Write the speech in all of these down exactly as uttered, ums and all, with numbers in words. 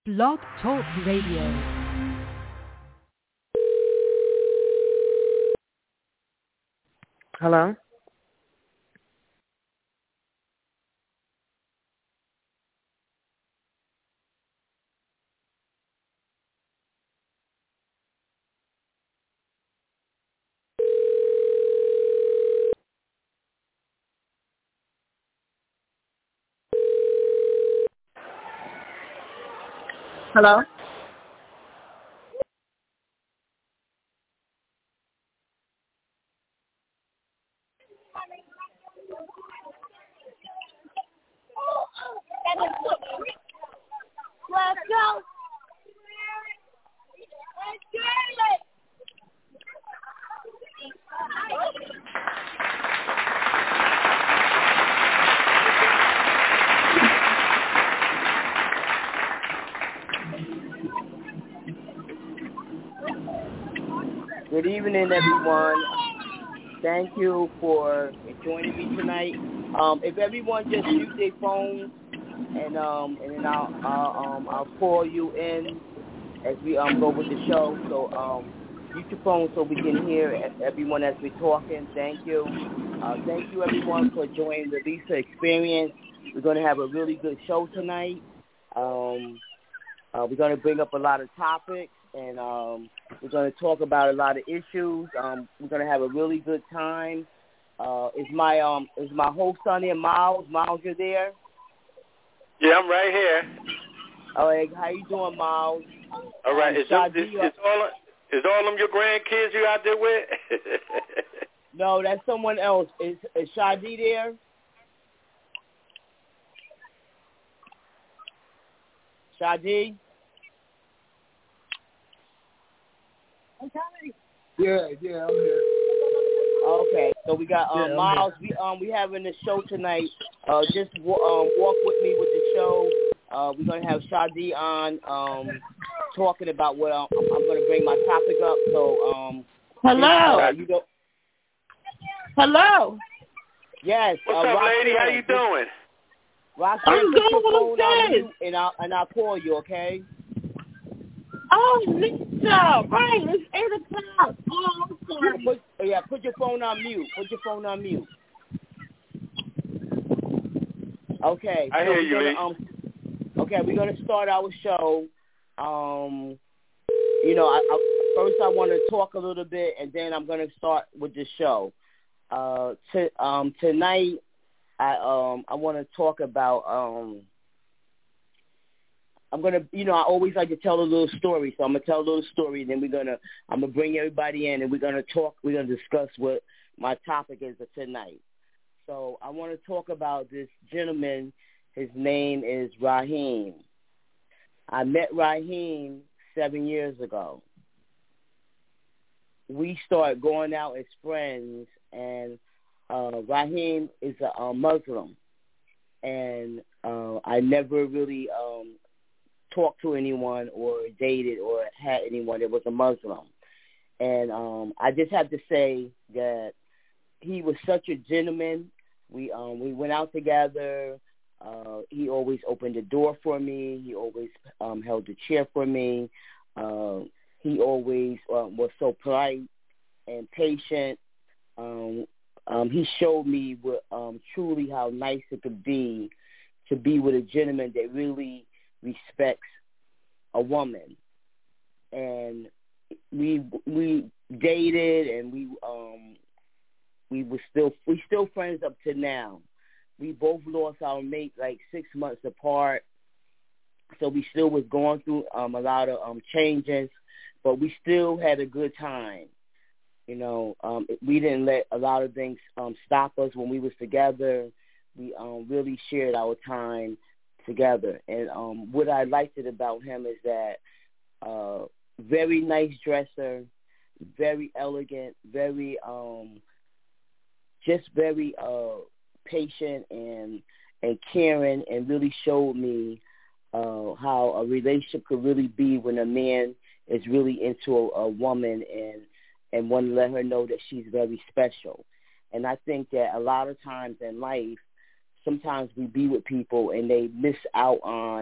Blog Talk Radio. Hello? Hello? Let's go. Let's get it. Good evening, everyone. Thank you for joining me tonight. Um, if everyone just mute their phones, and um, and then I'll I'll, um, I'll call you in as we um go with the show. So um, mute your phone so we can hear everyone as we're talking. Thank you. Uh, thank you, everyone, for joining the Lisa Experience. We're going to have a really good show tonight. Um, uh, we're going to bring up a lot of topics. And um, we're going to talk about a lot of issues. Um, we're going to have a really good time. Uh, is my um is my host on there, Miles? Miles, you there? Yeah, I'm right here. All right, how you doing, Miles? All right, Um, is, them, is, is all is all them your grandkids you out there with? No, that's someone else. Is is Shadi there? Shadi? Yeah, yeah, I'm here. Okay, so we got um, yeah, Miles. We um we having the show tonight. Uh, just w- um walk with me with the show. Uh, we're gonna have Shadi on um talking about what um, I'm gonna bring my topic up. So um. Hello. Uh, you go. Hello. Yes. What's uh, up, Roxanne, lady? How you doing? Roxanne, I'm put your doing phone on good. mute, and I'll and I'll call you. Okay. Oh, Lisa, right, it's eight o'clock. Oh, I'm sorry. Put, yeah, put your phone on mute. Put your phone on mute. Okay. I so hear you, gonna, Lee. um, Okay, we're gonna start our show. Um, you know, I, I, first I want to talk a little bit, and then I'm gonna start with the show. Uh, to, um, tonight, I um I want to talk about um. I'm gonna, you know, I always like to tell a little story, so I'm gonna tell a little story, and then we're gonna, I'm gonna bring everybody in, and we're gonna talk, we're gonna discuss what my topic is for tonight. So I want to talk about this gentleman. His name is Raheem. I met Raheem seven years ago. We started going out as friends, and uh, Raheem is a, a Muslim, and uh, I never really um, talked to anyone or dated or had anyone that was a Muslim. And um, I just have to say that he was such a gentleman. We um, we went out together. Uh, he always opened the door for me. He always um, held the chair for me. Uh, he always uh, was so polite and patient. Um, um, he showed me what, um, truly how nice it could be to be with a gentleman that really respects a woman. And we we dated, and we um we were still we still friends up to now. We both lost our mate like six months apart, so we still was going through um a lot of um changes, but we still had a good time. You know, um we didn't let a lot of things um stop us when we was together. We um really shared our time together. And um what I liked it about him is that uh very nice dresser, very elegant, very um just very uh patient and and caring, and really showed me uh how a relationship could really be when a man is really into a, a woman and and want to let her know that she's very special. And I think that a lot of times in life, sometimes we be with people and they miss out on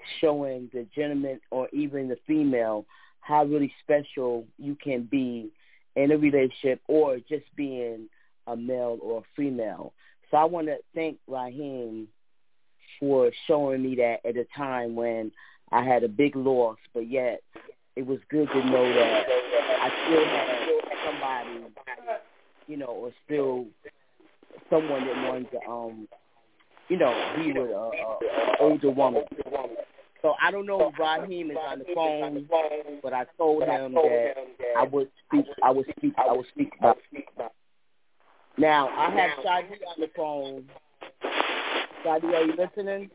showing the gentleman or even the female how really special you can be in a relationship or just being a male or a female. So I want to thank Raheem for showing me that at a time when I had a big loss, but yet it was good to know that I still had somebody, you know, or still someone that wanted to, um, you know, be with a, a older woman. So I don't know if Raheem is on the phone, but I told him that I would speak. I would speak. I would speak about. Now I have Shadi on the phone. Shadi, are you listening?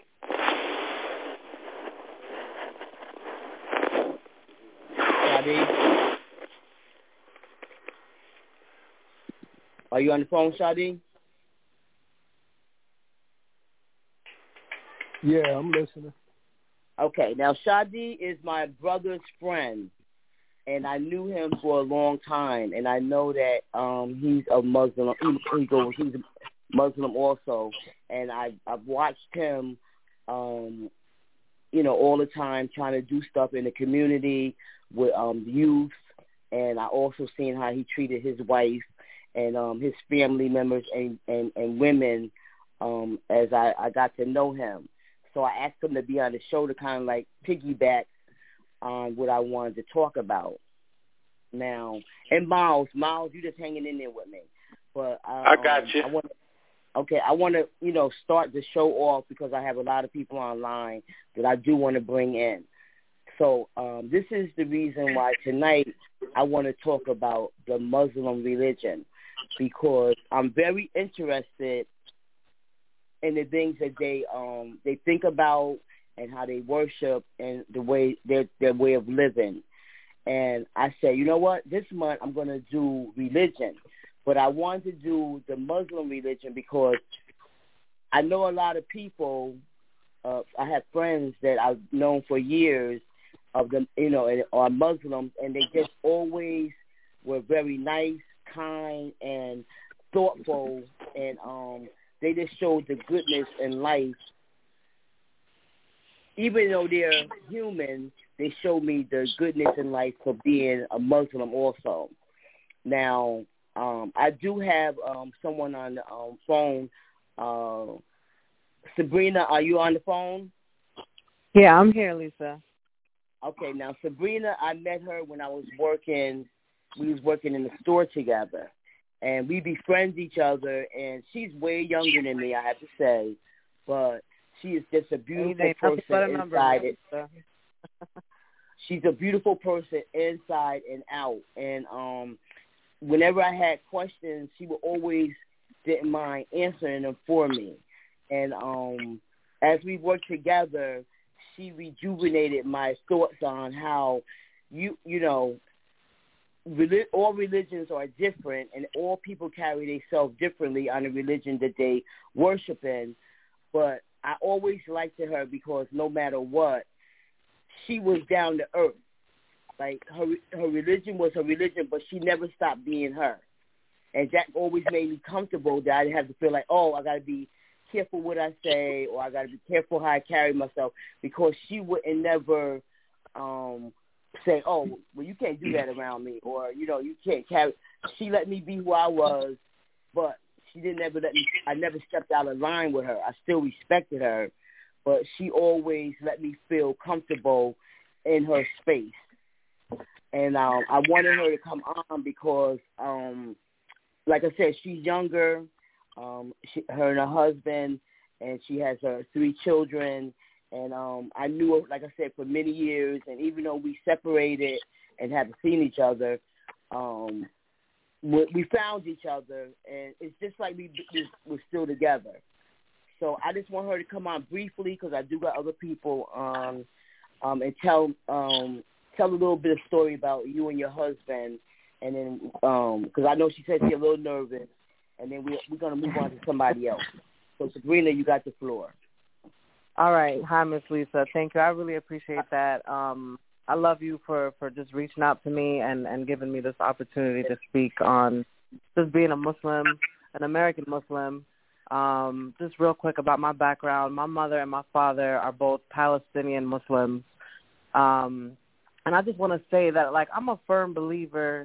Shadi, are you on the phone, Shadi? Yeah, I'm listening. Okay, now Shadi is my brother's friend, and I knew him for a long time, and I know that um, he's a Muslim. He, he goes, he's a Muslim also, and I, I've watched him, um, you know, all the time trying to do stuff in the community with um, youth, and I also seen how he treated his wife and um, his family members and, and, and women um, as I, I got to know him. So I asked him to be on the show to kind of like piggyback on what I wanted to talk about. Now, and Miles, Miles, you just hanging in there with me. But uh, I got um, you. I want okay, I want to, you know, start the show off because I have a lot of people online that I do want to bring in. So um, this is the reason why tonight I want to talk about the Muslim religion, because I'm very interested in the things that they um they think about and how they worship and the way their their way of living. And I said, you know what, this month I'm going to do religion, but I wanted to do the Muslim religion because I know a lot of people. Uh, I have friends that I've known for years of them, you know, and are Muslims, and they just always were very nice, kind, and thoughtful, and um. They just showed the goodness in life. Even though they're human, they showed me the goodness in life for being a Muslim also. Now, um, I do have um, someone on the um, phone. Uh, Sabrina, are you on the phone? Yeah, I'm here, Lisa. Okay, now Sabrina, I met her when I was working. We was working in the store together. And we befriend each other, and she's way younger than me, I have to say, but she is just a beautiful person inside it. She's a beautiful person inside and out, and um, whenever I had questions, she would always didn't mind answering them for me. And um, as we worked together, she rejuvenated my thoughts on how you, you know, all religions are different, and all people carry themselves differently on the religion that they worship in. But I always liked her because no matter what, she was down to earth. Like her, her religion was her religion, but she never stopped being her. And that always made me comfortable that I didn't have to feel like, oh, I got to be careful what I say, or I got to be careful how I carry myself, because she wouldn't never um, say, oh, well, you can't do that around me, or, you know, you can't carry. She let me be who I was, but she didn't ever let me, I never stepped out of line with her. I still respected her, but she always let me feel comfortable in her space. And um, I wanted her to come on because, um, like I said, she's younger, um, she, her and her husband, and she has her three children. And um, I knew her, like I said, for many years. And even though we separated and haven't seen each other, um, we, we found each other. And it's just like we, we, we're still together. So I just want her to come on briefly because I do got other people on, um, and tell um, tell a little bit of story about you and your husband. And then because um, I know she said she's a little nervous. And then we, we're going to move on to somebody else. So, Sabrina, you got the floor. All right. Hi, Miss Lisa. Thank you. I really appreciate that. Um, I love you for, for just reaching out to me and, and giving me this opportunity to speak on just being a Muslim, an American Muslim, Um, just real quick about my background. My mother and my father are both Palestinian Muslims. Um, and I just want to say that, like, I'm a firm believer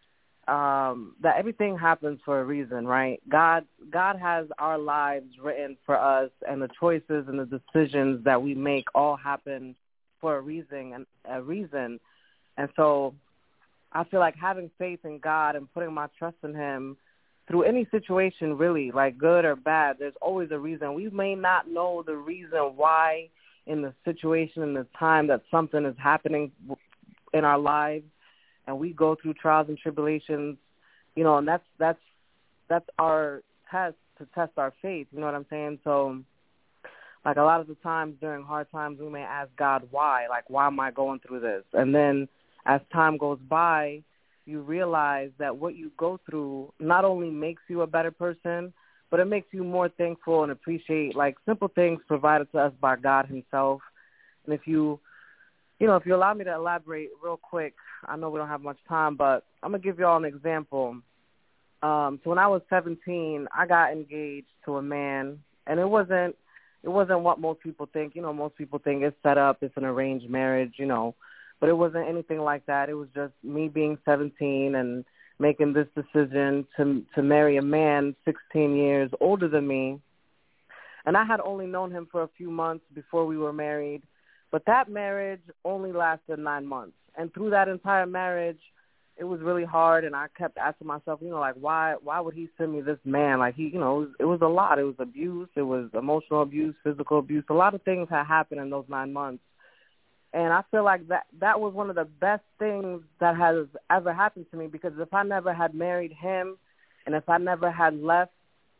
um, that everything happens for a reason, right? God, God has our lives written for us, and the choices and the decisions that we make all happen for a reason, and a reason. And so I feel like having faith in God and putting my trust in him through any situation, really, like good or bad, there's always a reason. We may not know the reason why in the situation, in the time that something is happening in our lives, and we go through trials and tribulations, you know, and that's that's that's our test to test our faith, you know what I'm saying? So, like, a lot of the times during hard times, we may ask God why, like, why am I going through this? And then as time goes by, you realize that what you go through not only makes you a better person, but it makes you more thankful and appreciate, like, simple things provided to us by God himself. And if you, you know, if you allow me to elaborate real quick, I know we don't have much time, but I'm going to give you all an example. Um, so when I was seventeen, I got engaged to a man, and it wasn't, it wasn't what most people think. You know, most people think it's set up, it's an arranged marriage, you know. But it wasn't anything like that. It was just me being seventeen and making this decision to to marry a man sixteen years older than me. And I had only known him for a few months before we were married. But that marriage only lasted nine months. And through that entire marriage, it was really hard. And I kept asking myself, you know, like, why why would he send me this man? Like, he, you know, it was, it was a lot. It was abuse. It was emotional abuse, physical abuse. A lot of things had happened in those nine months. And I feel like that that was one of the best things that has ever happened to me, because if I never had married him, and if I never had left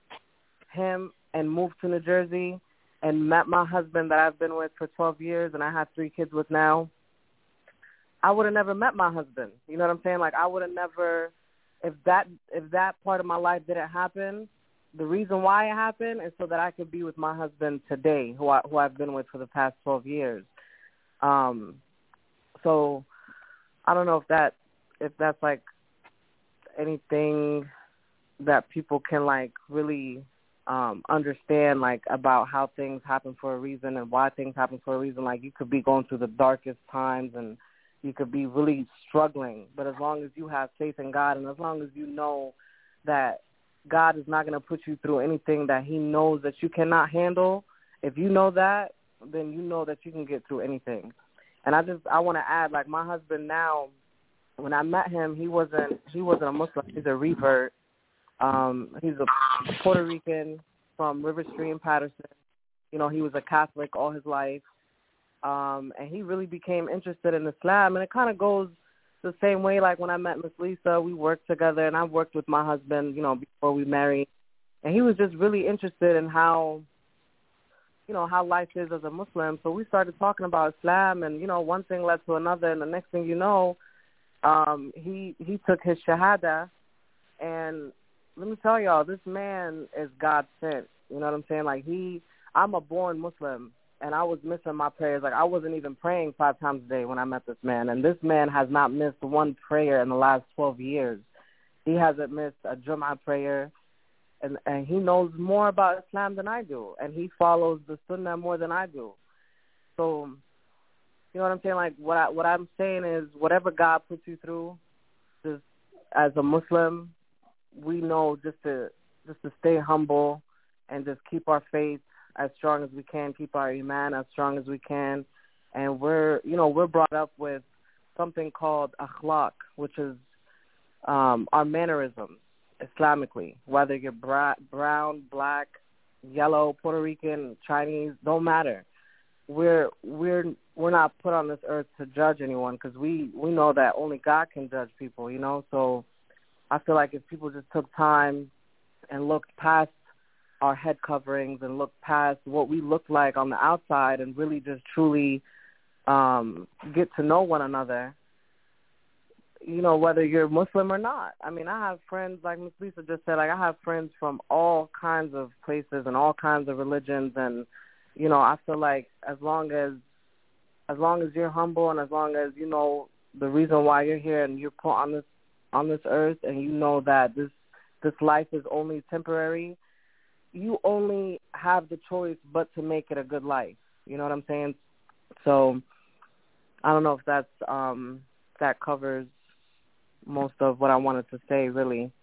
him and moved to New Jersey and met my husband that I've been with for twelve years and I have three kids with now, I would have never met my husband. You know what I'm saying? Like, I would have never, if that if that part of my life didn't happen, the reason why it happened is so that I could be with my husband today, who I, who I've been with for the past twelve years. Um, so I don't know if that, if that's like anything that people can like really, um, understand, like, about how things happen for a reason and why things happen for a reason. Like, you could be going through the darkest times and you could be really struggling, but as long as you have faith in God, and as long as you know that God is not going to put you through anything that he knows that you cannot handle, if you know that, then you know that you can get through anything. And I just, I want to add, like, my husband now, when I met him, he wasn't, he wasn't a Muslim. He's a revert. Um, he's a Puerto Rican from River Stream, Patterson. You know, he was a Catholic all his life. Um, and he really became interested in Islam. And it kind of goes the same way, like, when I met Miss Lisa, we worked together, and I worked with my husband, you know, before we married. And he was just really interested in how, you know, how life is as a Muslim. So we started talking about Islam, and, you know, one thing led to another, and the next thing you know, um, he he took his Shahada, and let me tell y'all, this man is God sent. You know what I'm saying? Like, he, I'm a born Muslim, and I was missing my prayers. Like, I wasn't even praying five times a day when I met this man, and this man has not missed one prayer in the last twelve years. He hasn't missed a Jummah prayer. And, and he knows more about Islam than I do, and he follows the Sunnah more than I do. So, you know what I'm saying? Like, what I, what I'm saying is, whatever God puts you through, just as a Muslim, we know just to just to stay humble and just keep our faith as strong as we can, keep our iman as strong as we can, and we're, you know, we're brought up with something called akhlaq, which is um, our mannerisms. Islamically, whether you're bra- brown, black, yellow, Puerto Rican, Chinese, don't matter. We're we're we're not put on this earth to judge anyone, because we, we know that only God can judge people, you know. So I feel like if people just took time and looked past our head coverings and looked past what we look like on the outside and really just truly um, get to know one another, you know, whether you're Muslim or not. I mean, I have friends, like Miss Lisa just said, like, I have friends from all kinds of places and all kinds of religions, and, you know, I feel like as long as as long as you're humble and as long as you know the reason why you're here and you're put on this on this earth, and you know that this this life is only temporary, you only have the choice but to make it a good life. You know what I'm saying? So I don't know if that's um, that covers most of what I wanted to say, really.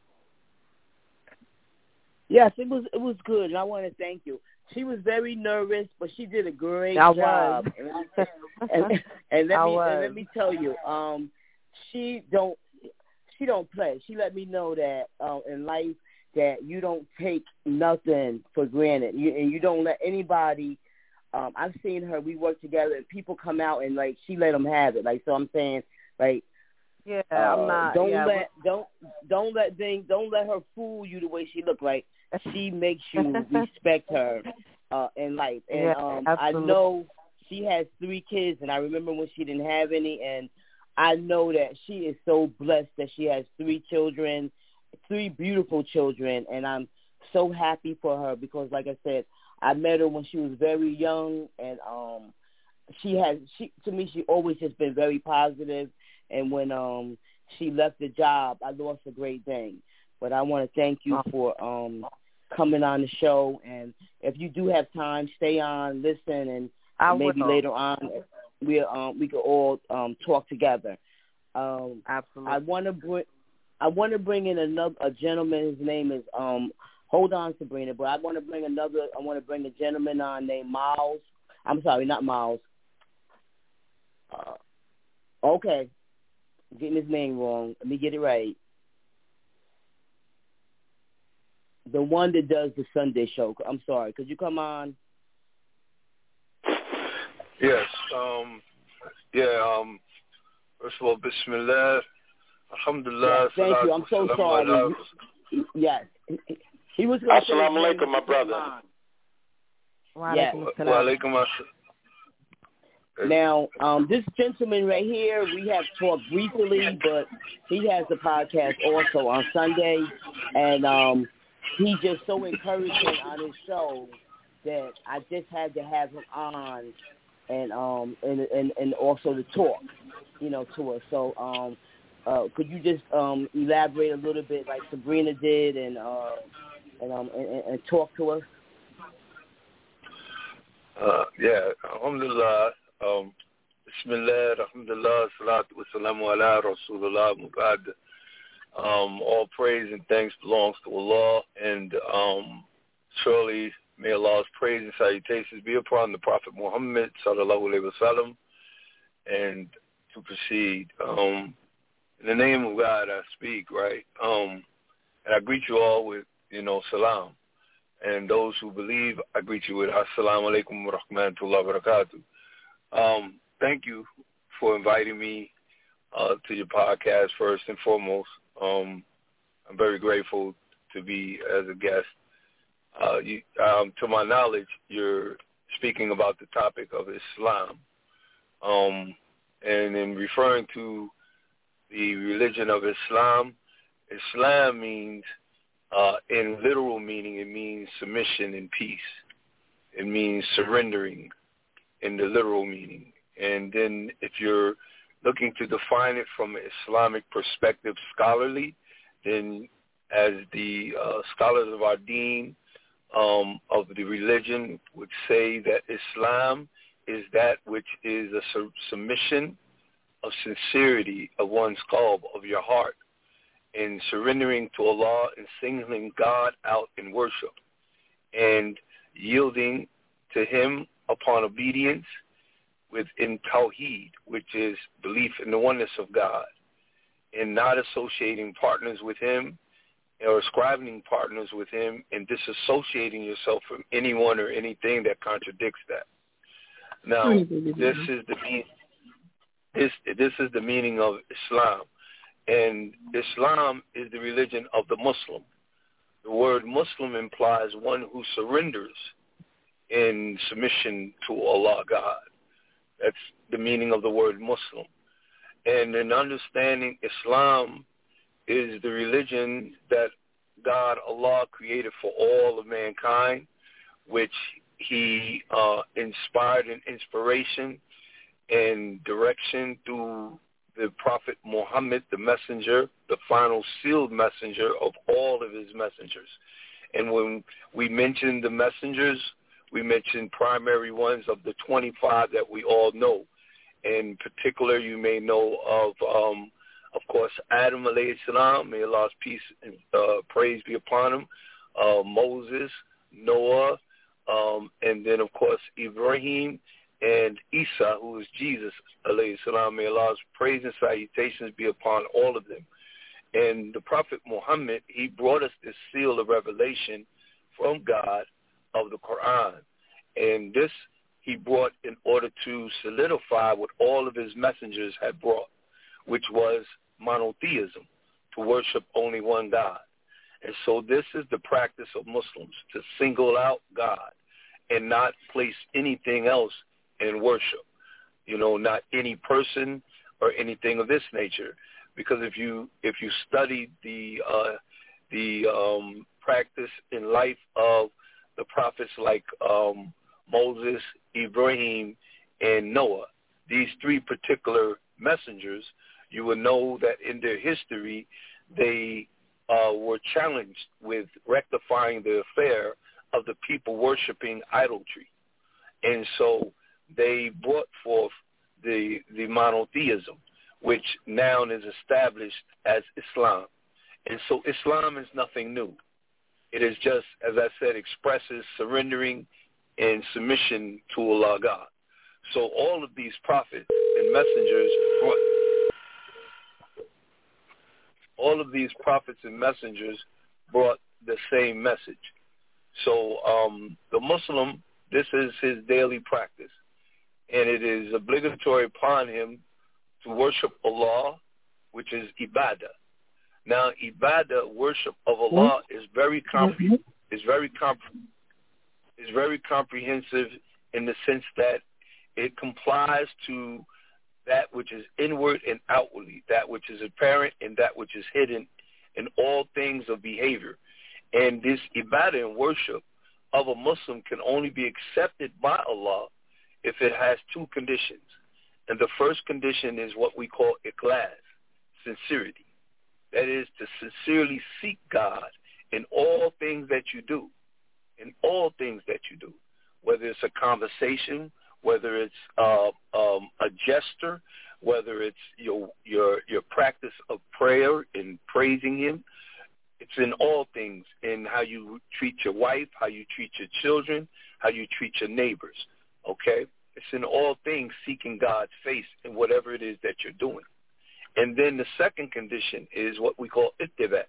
Yes, it was it was good, and I want to thank you. She was very nervous, but she did a great I job. Was. And, I, and, and let I me was. and let me tell you, um, she don't she don't play. She let me know that uh, in life that you don't take nothing for granted, you, and you don't let anybody. Um, I've seen her. We work together, and people come out and like she let them have it. Like so, I'm saying like. Yeah, uh, I'm not. Don't yeah, let don't don't let things don't let her fool you the way she look like. She makes you respect her uh, in life, and yeah, um, I know she has three kids, and I remember when she didn't have any, and I know that she is so blessed that she has three children, three beautiful children, and I'm so happy for her because, like I said, I met her when she was very young, and um, she has she to me she always has been very positive, and when um she left the job, I lost a great thing. But I want to thank you for um. coming on the show, and if you do have time, stay on, listen, and I maybe will. later on we um we could all um talk together. Um, Absolutely. I want to bring I want to bring in another a gentleman. His name is um. Hold on, Sabrina, but I want to bring another. I want to bring a gentleman on named Miles. I'm sorry, not Miles. Uh, okay, I'm getting his name wrong. Let me get it right. The one that does the Sunday show. I'm sorry. Could you come on? Yes. Um, yeah. Um, first of all, Bismillah. Alhamdulillah. Yes, thank you. I'm so sorry. He, yes. He was going to say Assalamu alaikum, my brother. Yes. Wa alaikum assalam. Now, um, this gentleman right here, we have talked briefly, but he has a podcast also on Sunday, and um, he's just so encouraging on his show that I just had to have him on, and um, and and, and also to talk, you know, to us. So, um, uh, could you just um, elaborate a little bit, like Sabrina did, and uh, and um, and, and talk to us? Uh, yeah, alhamdulillah. Um, Bismillah, alhamdulillah, salatu wa salamu ala rasulullah mubad. Um, all praise and thanks belongs to Allah, and um, surely may Allah's praise and salutations be upon the Prophet Muhammad sallallahu alaihi wasallam. And to proceed, um, in the name of God I speak, right? Um, and I greet you all with, you know, salam. And those who believe, I greet you with assalamu alaikum wa rahmatullahi wa barakatuh. Um, thank you for inviting me uh, to your podcast first and foremost. Um, I'm very grateful to be as a guest. Uh, you, um, to my knowledge, you're speaking about the topic of Islam. Um, and in referring to the religion of Islam, Islam means, uh, in literal meaning, it means submission and peace. It means surrendering in the literal meaning. And then if you're looking to define it from an Islamic perspective scholarly, then as the uh, scholars of our deen, um, of the religion would say that Islam is that which is a su- submission of sincerity of one's qalb, of your heart, in surrendering to Allah and singling God out in worship and yielding to Him upon obedience within Tawheed, which is belief in the oneness of God, and not associating partners with Him or ascribing partners with Him and disassociating yourself from anyone or anything that contradicts that. Now, this is the this this is the meaning of Islam, and Islam is the religion of the Muslim. The word Muslim implies one who surrenders in submission to Allah God. That's the meaning of the word Muslim. And in understanding Islam is the religion that God, Allah, created for all of mankind, which He uh, inspired in inspiration and direction through the Prophet Muhammad, the messenger, the final sealed messenger of all of his messengers. And when we mention the messengers, we mention primary ones of the twenty-five that we all know. In particular, you may know of, um, of course, Adam alayhi salam, may Allah's peace and uh, praise be upon him, uh, Moses, Noah, um, and then, of course, Ibrahim and Isa, who is Jesus alayhi salam, may Allah's praise and salutations be upon all of them. And the Prophet Muhammad, he brought us this seal of revelation from God of the Quran. And this he brought in order to solidify what all of his messengers had brought, which was monotheism, to worship only one God. And so this is the practice of Muslims, to single out God and not place anything else in worship. You know, not any person or anything of this nature. Because if you if you study the uh, the um, practice in life of the prophets like um, Moses, Ibrahim, and Noah, these three particular messengers, you will know that in their history they uh, were challenged with rectifying the affair of the people worshiping idolatry, and so they brought forth the the monotheism, which now is established as Islam. And so Islam is nothing new. It is just, as I said, expresses surrendering and submission to Allah God. So all of these prophets and messengers brought, all of these prophets and messengers brought the same message. So um, the Muslim, this is his daily practice, and it is obligatory upon him to worship Allah, which is ibadah. Now, ibadah, worship of Allah, is very compre- is very compre- is very comprehensive in the sense that it complies to that which is inward and outwardly, that which is apparent and that which is hidden in all things of behavior. And this ibadah and worship of a Muslim can only be accepted by Allah if it has two conditions. And the first condition is what we call ikhlas, sincerity. That is to sincerely seek God in all things that you do, in all things that you do, whether it's a conversation, whether it's uh, um, a gesture, whether it's your your your practice of prayer and praising Him. It's in all things, in how you treat your wife, how you treat your children, how you treat your neighbors, okay? It's in all things seeking God's face in whatever it is that you're doing. And then the second condition is what we call ittiba.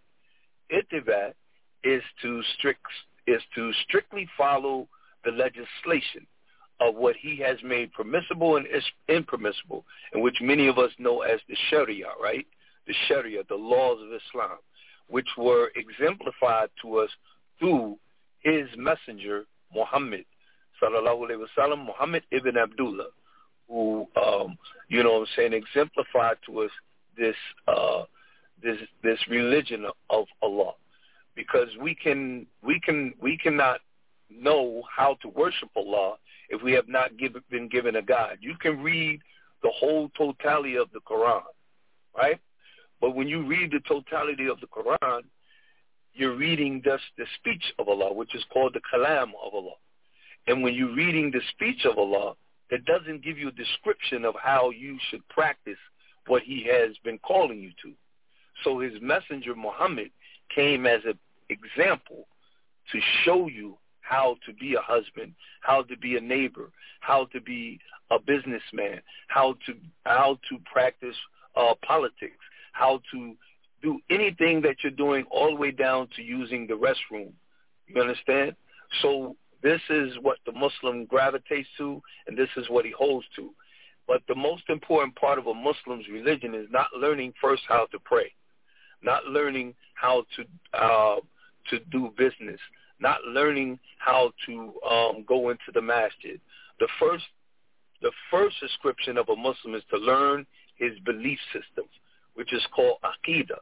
Ittiba is to strict is to strictly follow the legislation of what He has made permissible and impermissible, and which many of us know as the Sharia, right? The Sharia, the laws of Islam, which were exemplified to us through His messenger, Muhammad, sallallahu alaihi wasallam, Muhammad ibn Abdullah, who, um, you know what I'm saying, exemplified to us this uh, this this religion of Allah, because we can we can we cannot know how to worship Allah if we have not give, been given a guide. You can read the whole totality of the Quran, right? But when you read the totality of the Quran, you're reading just the speech of Allah, which is called the Kalam of Allah. And when you're reading the speech of Allah, it doesn't give you a description of how you should practice what He has been calling you to. So His messenger, Muhammad, came as an example to show you how to be a husband, how to be a neighbor, how to be a businessman, how to how to practice uh, politics, how to do anything that you're doing, all the way down to using the restroom. You understand? So this is what the Muslim gravitates to, and this is what he holds to. But the most important part of a Muslim's religion is not learning first how to pray, not learning how to uh, to do business, not learning how to um, go into the masjid. The first, the first description of a Muslim is to learn his belief system, which is called Aqidah.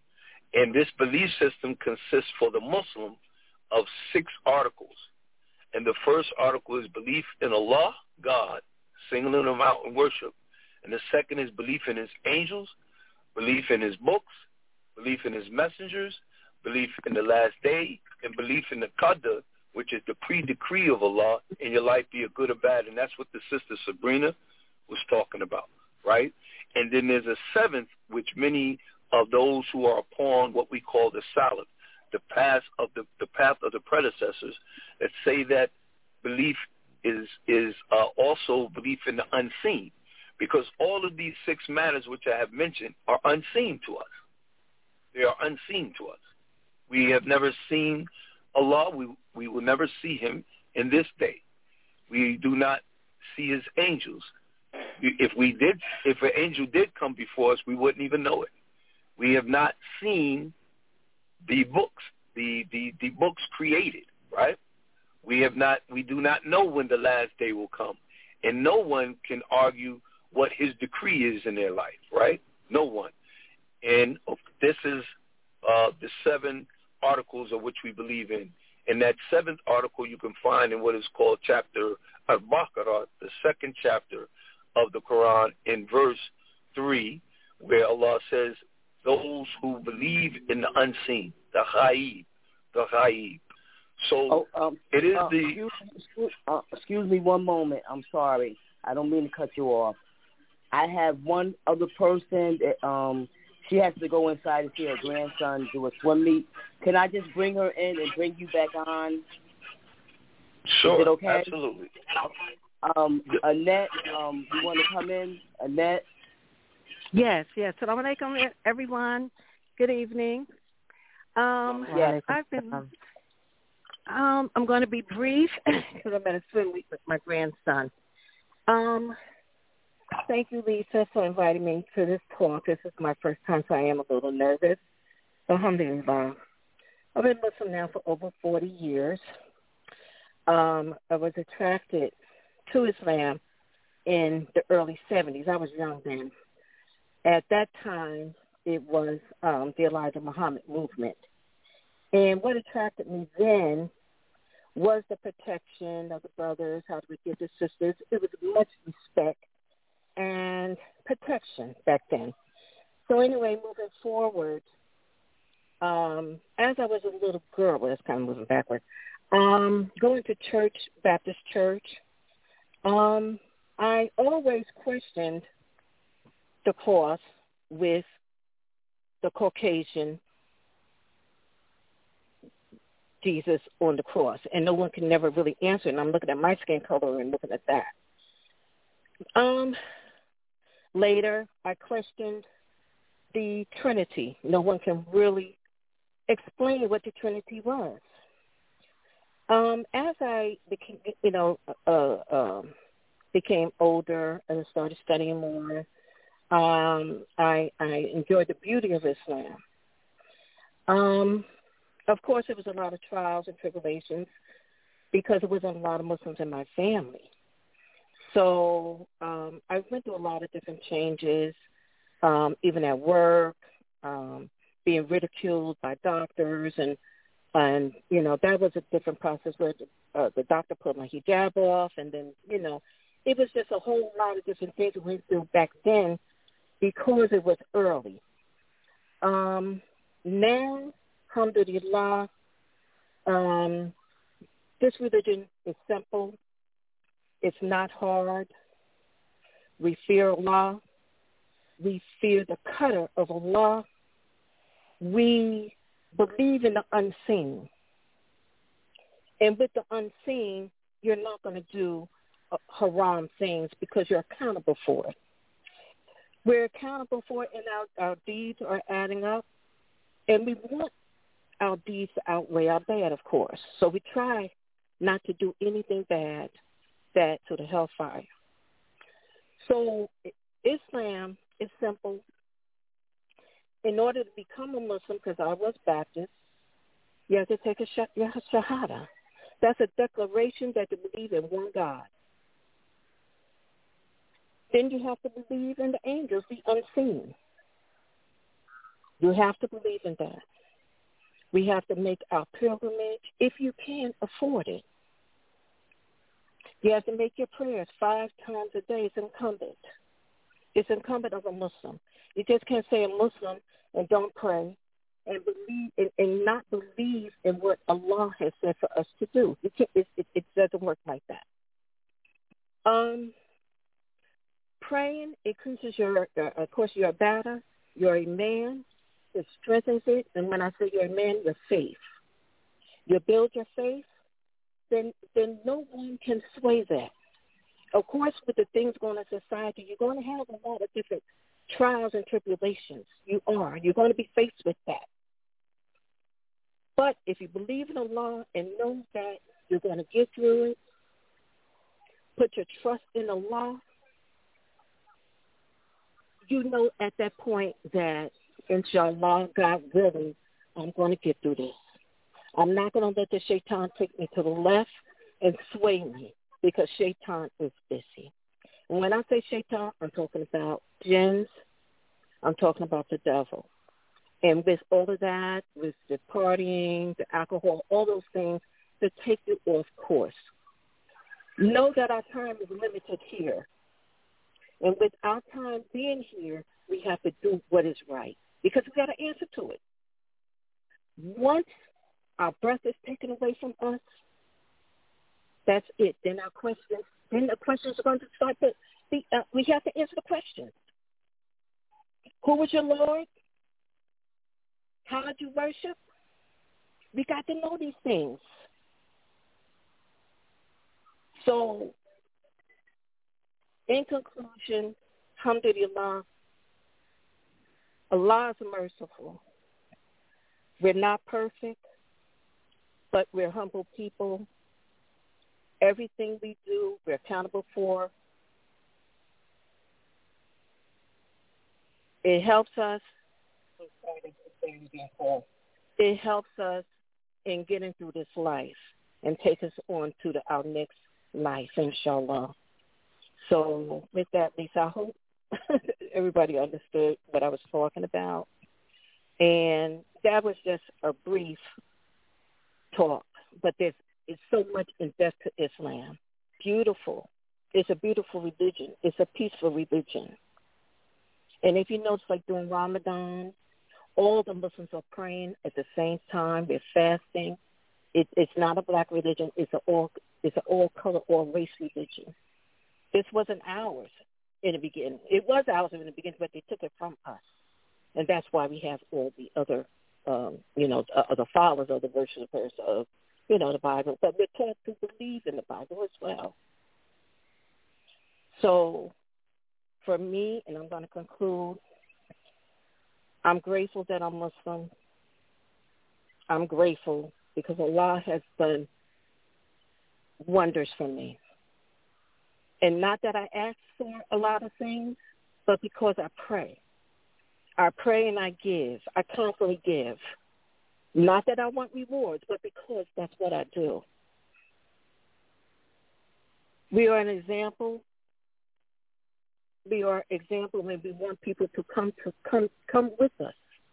And this belief system consists for the Muslim of six articles. And the first article is belief in Allah, God, singling Him out in worship. And the second is belief in His angels, belief in His books, belief in His messengers, belief in the last day, and belief in the qadr, which is the pre-decree of Allah in your life, be it good or bad. And that's what the sister Sabrina was talking about, right? And then there's a seventh, which many of those who are upon what we call the salaf, the path of the, the path of the predecessors, that say that belief is is uh, also belief in the unseen, because all of these six matters which I have mentioned are unseen to us. They are unseen to us. We have never seen Allah. We we will never see him in this day. We do not see his angels. If we did, if an angel did come before us, we wouldn't even know it. We have not seen the books, the, the, the books created, right? We have not, we do not know when the last day will come. And no one can argue what his decree is in their life, right? No one. And this is uh, the seven articles of which we believe in. And that seventh article you can find in what is called chapter Al-Baqarah, the second chapter of the Quran, in verse three, where Allah says, those who believe in the unseen, the ghaib, the ghaib. So oh, um, it is uh, the... Excuse, excuse, uh, excuse me one moment. I'm sorry. I don't mean to cut you off. I have one other person that um, she has to go inside to see her grandson do a swim meet. Can I just bring her in and bring you back on? Sure, Is it okay? Absolutely. Um, Annette, um, you want to come in? Annette? Yes, yes. Assalamu alaikum, everyone. Good evening. Um, yes. I've been. Um, I'm going to be brief because I'm at a swim meet with my grandson. Um, thank you, Lisa, for inviting me to this talk. This is my first time, so I am a little nervous. Alhamdulillah. I've been Muslim now for over forty years. Um, I was attracted to Islam in the early seventies. I was young then. At that time, it was um, the Elijah Muhammad movement. And what attracted me then was the protection of the brothers, how to give the sisters. It was much respect and protection back then. So anyway, moving forward, um, as I was a little girl, well, that's kind of moving backward, um, going to church, Baptist church, um, I always questioned the cross with the Caucasian Jesus on the cross, and no one can never really answer it. And I'm looking at my skin color and looking at that. Um, later, I questioned the Trinity. No one can really explain what the Trinity was. Um, as I became, you know, uh, um, became older and started studying more, Um, I, I enjoyed the beauty of Islam. Um, of course, it was a lot of trials and tribulations because there wasn't a lot of Muslims in my family. So um, I went through a lot of different changes, um, even at work, um, being ridiculed by doctors, and and you know that was a different process where uh, the doctor put my hijab off, and then you know it was just a whole lot of different things we went through back then. Because it was early. Um, now, alhamdulillah, um, this religion is simple. It's not hard. We fear Allah. We fear the qadr of Allah. We believe in the unseen. And with the unseen, you're not going to do uh, haram things because you're accountable for it. We're accountable for it, and our, our deeds are adding up. And we want our deeds to outweigh our bad, of course. So we try not to do anything bad, bad to the hellfire. So Islam is simple. In order to become a Muslim, because I was Baptist, you have to take a shahada. That's a declaration that you believe in one God. Then you have to believe in the angels, the unseen. You have to believe in that. We have to make our pilgrimage if you can afford it. You have to make your prayers five times a day. It's incumbent. It's incumbent of a Muslim. You just can't say a Muslim and don't pray and believe and, and not believe in what Allah has said for us to do. You can't, it, it, it doesn't work like that. Um, praying increases your, uh, of course, you're a batter, you're a man. It strengthens it, and when I say you're a man, your faith. You build your faith, then then no one can sway that. Of course, with the things going on in society, you're going to have a lot of different trials and tribulations. You are. You're going to be faced with that. But if you believe in Allah and know that you're going to get through it, put your trust in Allah, you know at that point that, inshallah, God willing, I'm going to get through this. I'm not going to let the shaitan take me to the left and sway me because shaitan is busy. And when I say shaitan, I'm talking about jinns. I'm talking about the devil. And with all of that, with the partying, the alcohol, all those things to take you off course. Know that our time is limited here. And with our time being here, we have to do what is right because we got to answer to it. Once our breath is taken away from us, that's it. Then our questions, then the questions are going to start to be, uh, we have to answer the questions. Who was your Lord? How did you worship? We got to know these things. So, in conclusion, alhamdulillah, Allah is merciful. We're not perfect, but we're humble people. Everything we do, we're accountable for. It helps us. It helps us in getting through this life and take us on to the, our next life, inshallah. So with that, Lisa, I hope everybody understood what I was talking about. And that was just a brief talk, but there's it's so much in depth to Islam. Beautiful. It's a beautiful religion. It's a peaceful religion. And if you notice, like during Ramadan, all the Muslims are praying at the same time. They're fasting. It, it's not a black religion. It's an all it's an all color, all race religion. This wasn't ours in the beginning. It was ours in the beginning, but they took it from us, and that's why we have all the other, um, you know, uh, the followers of the worshippers of, you know, the Bible. But we're taught to believe in the Bible as well. So, for me, and I'm going to conclude, I'm grateful that I'm Muslim. I'm grateful because Allah has done wonders for me. And not that I ask for a lot of things, but because I pray. I pray and I give. I constantly give. Not that I want rewards, but because that's what I do. We are an example. We are an example and we want people to come to come come with us.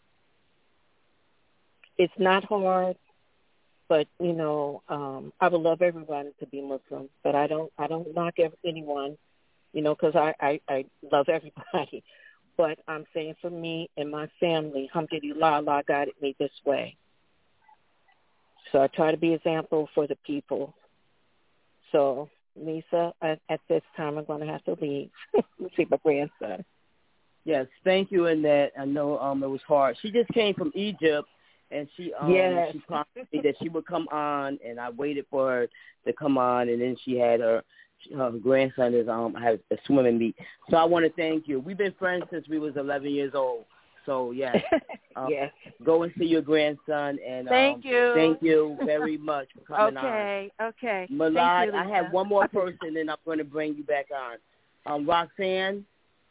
It's not hard, but you know, um, I would love everyone to be Muslim, but I don't I don't knock anyone, you know, because I, I, I love everybody. But I'm saying for me and my family, alhamdulillah, Allah guided me this way. So I try to be an example for the people. So, Lisa, at, at this time, I'm going to have to leave. Let's see my grandson. Yes, thank you, Annette. I know um, it was hard. She just came from Egypt, and she um, yes. she promised me that she would come on, and I waited for her to come on, and then she had her her grandson is um has a swimming meet. So I want to thank you. We've been friends since we was eleven years old. So yes, um, yes. Go and see your grandson, and thank um, you. Thank you very much for coming okay, on. Okay, okay. Malad, I have one more person, and I'm going to bring you back on. Um, Roxanne.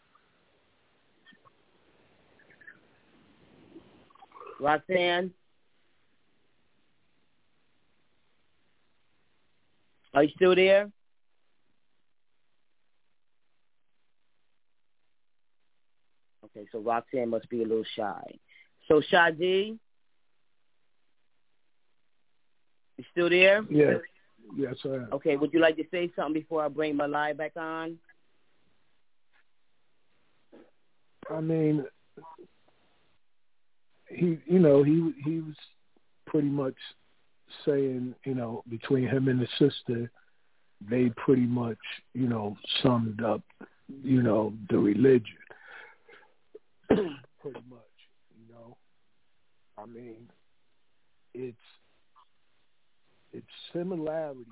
Roxanne. Are you still there? Okay, so Roxanne must be a little shy. So Shadi, you still there? Yes. Yes, I am. Okay, would you like to say something before I bring Malai back on? I mean, he, you know, he he was pretty much saying, you know, between him and the sister, they pretty much, you know, summed up, you know, the religion. Pretty much, you know. I mean, it's it's similarities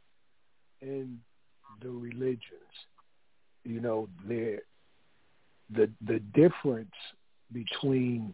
in the religions. You know, the the the difference between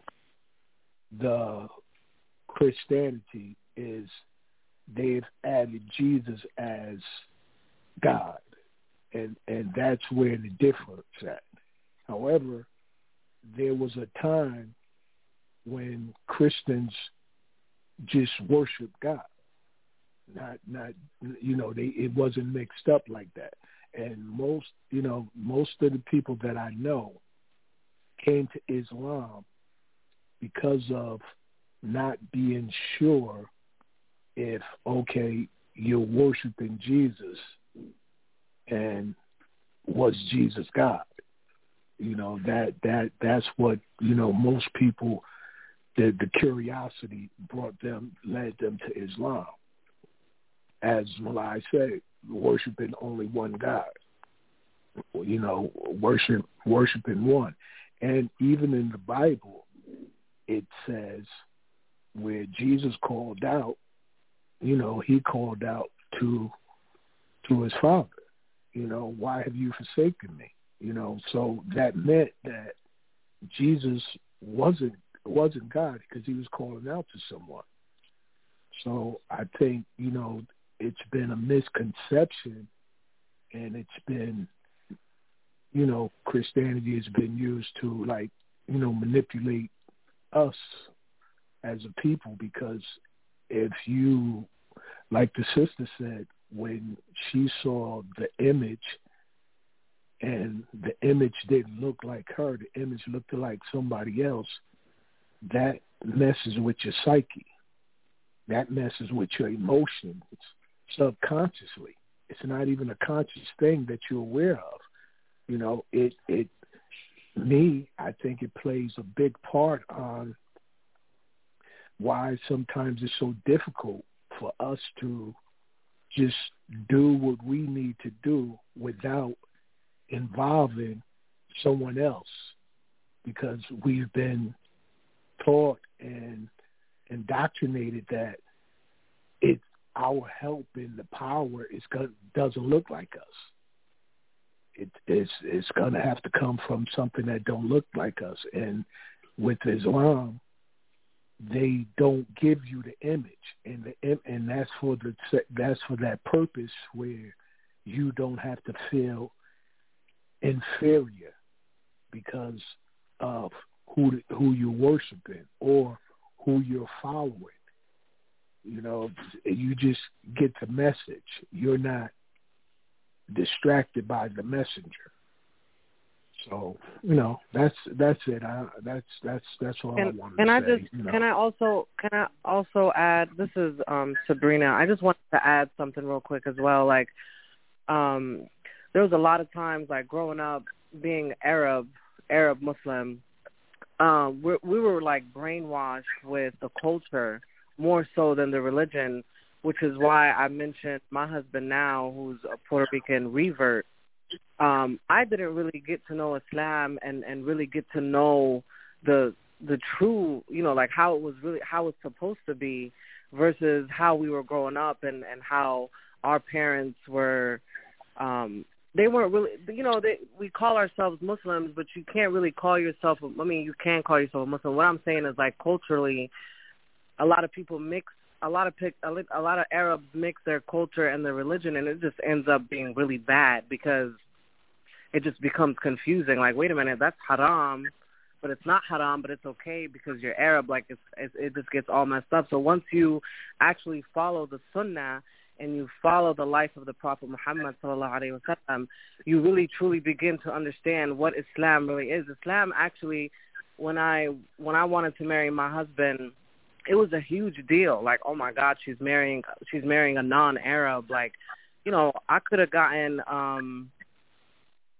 the Christianity is they've added Jesus as God, and and that's where the difference at. However, there was a time when Christians just worshiped God. Not, not, you know, they, it wasn't mixed up like that. And most, you know, most of the people that I know came to Islam because of not being sure if, okay, you're worshiping Jesus, and was Jesus God? You know, that that that's what, you know, most people, the the curiosity brought them, led them to Islam. As Mullah said, worshiping only one God. You know, worship worshiping one. And even in the Bible, it says where Jesus called out, you know, he called out to to his Father. You know, why have you forsaken me? You know, so that meant that Jesus wasn't wasn't God because he was calling out to someone. So I think, you know, it's been a misconception, and it's been, you know, Christianity has been used to, like, you know, manipulate us as a people, because if you, like the sister said, when she saw the image and the image didn't look like her, the image looked like somebody else, that messes with your psyche. That messes with your emotions subconsciously. It's not even a conscious thing that you're aware of. You know, it, it, me, I think it plays a big part on why sometimes it's so difficult for us to just do what we need to do without involving someone else, because we've been taught and indoctrinated that it our help in the power is gonna, doesn't look like us. It, it's it's going to have to come from something that don't look like us. And with Islam, they don't give you the image, and the and that's for the that's for that purpose where you don't have to feel inferior because of who who you're worshiping or who you're following. You know, you just get the message. You're not distracted by the messenger. So, you know, that's that's it. I, that's that's that's all and, I wanted and to I say. just you know. can I also can I also add, this is um Sabrina. I just wanted to add something real quick as well. Like, um, there was a lot of times, like growing up, being Arab, Arab Muslim, um, we we were like brainwashed with the culture more so than the religion, which is why I mentioned my husband now, who's a Puerto Rican revert. Um, I didn't really get to know Islam and, and really get to know the the true, you know, like how it was really, how it's supposed to be versus how we were growing up and, and how our parents were, um, they weren't really, you know, they, we call ourselves Muslims, but you can't really call yourself, a, I mean, you can call yourself a Muslim. What I'm saying is, like, culturally, a lot of people mix, a lot of pick, a lot of Arabs mix their culture and their religion, and it just ends up being really bad because it just becomes confusing. Like, wait a minute, that's haram, but it's not haram, but it's okay because you're Arab. Like, it's, it's, it just gets all messed up. So once you actually follow the sunnah and you follow the life of the Prophet Muhammad sallallahu alaihi wasallam, you really truly begin to understand what Islam really is. Islam actually, when I when I wanted to marry my husband, it was a huge deal. Like, oh my God, she's marrying she's marrying a non-Arab. Like, you know, I could have gotten um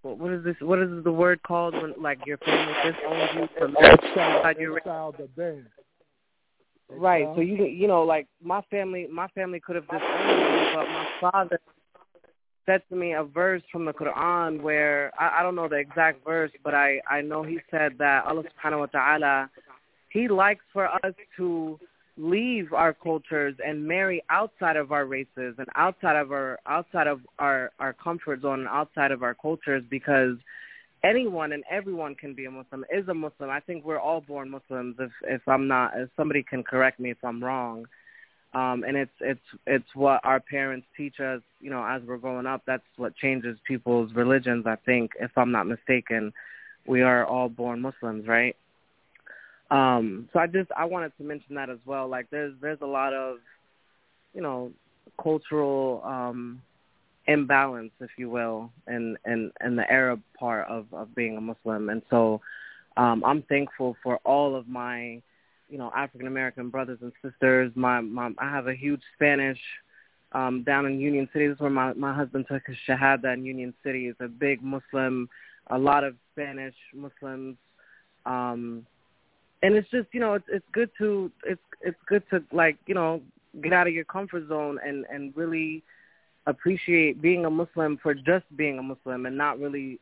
what, what is this? What is the word called when like your family disowns you for outside your the band. Right. So you you know like my family my family could have disowned me, but my father said to me a verse from the Quran where I, I don't know the exact verse, but I, I know he said that Allah subhanahu wa ta'ala, he likes for us to leave our cultures and marry outside of our races and outside of our outside of our, our comfort zone and outside of our cultures, because anyone and everyone can be a Muslim, is a Muslim. I think we're all born Muslims. If if I'm not, if somebody can correct me if I'm wrong. Um, and it's it's it's what our parents teach us, you know, as we're growing up. That's what changes people's religions, I think, if I'm not mistaken. We are all born Muslims, right? Um, so I just I wanted to mention that as well. Like there's there's a lot of, you know, cultural um, imbalance, if you will, in, in, in the Arab part of, of being a Muslim. And so um, I'm thankful for all of my, you know, African-American brothers and sisters. My, my I have a huge Spanish um, down in Union City. This is where my, my husband took his Shahada in Union City. It's a big Muslim, a lot of Spanish Muslims. Um, and it's just, you know, it's it's good to, it's it's good to, like, you know, get out of your comfort zone and, and really appreciate being a Muslim for just being a Muslim and not really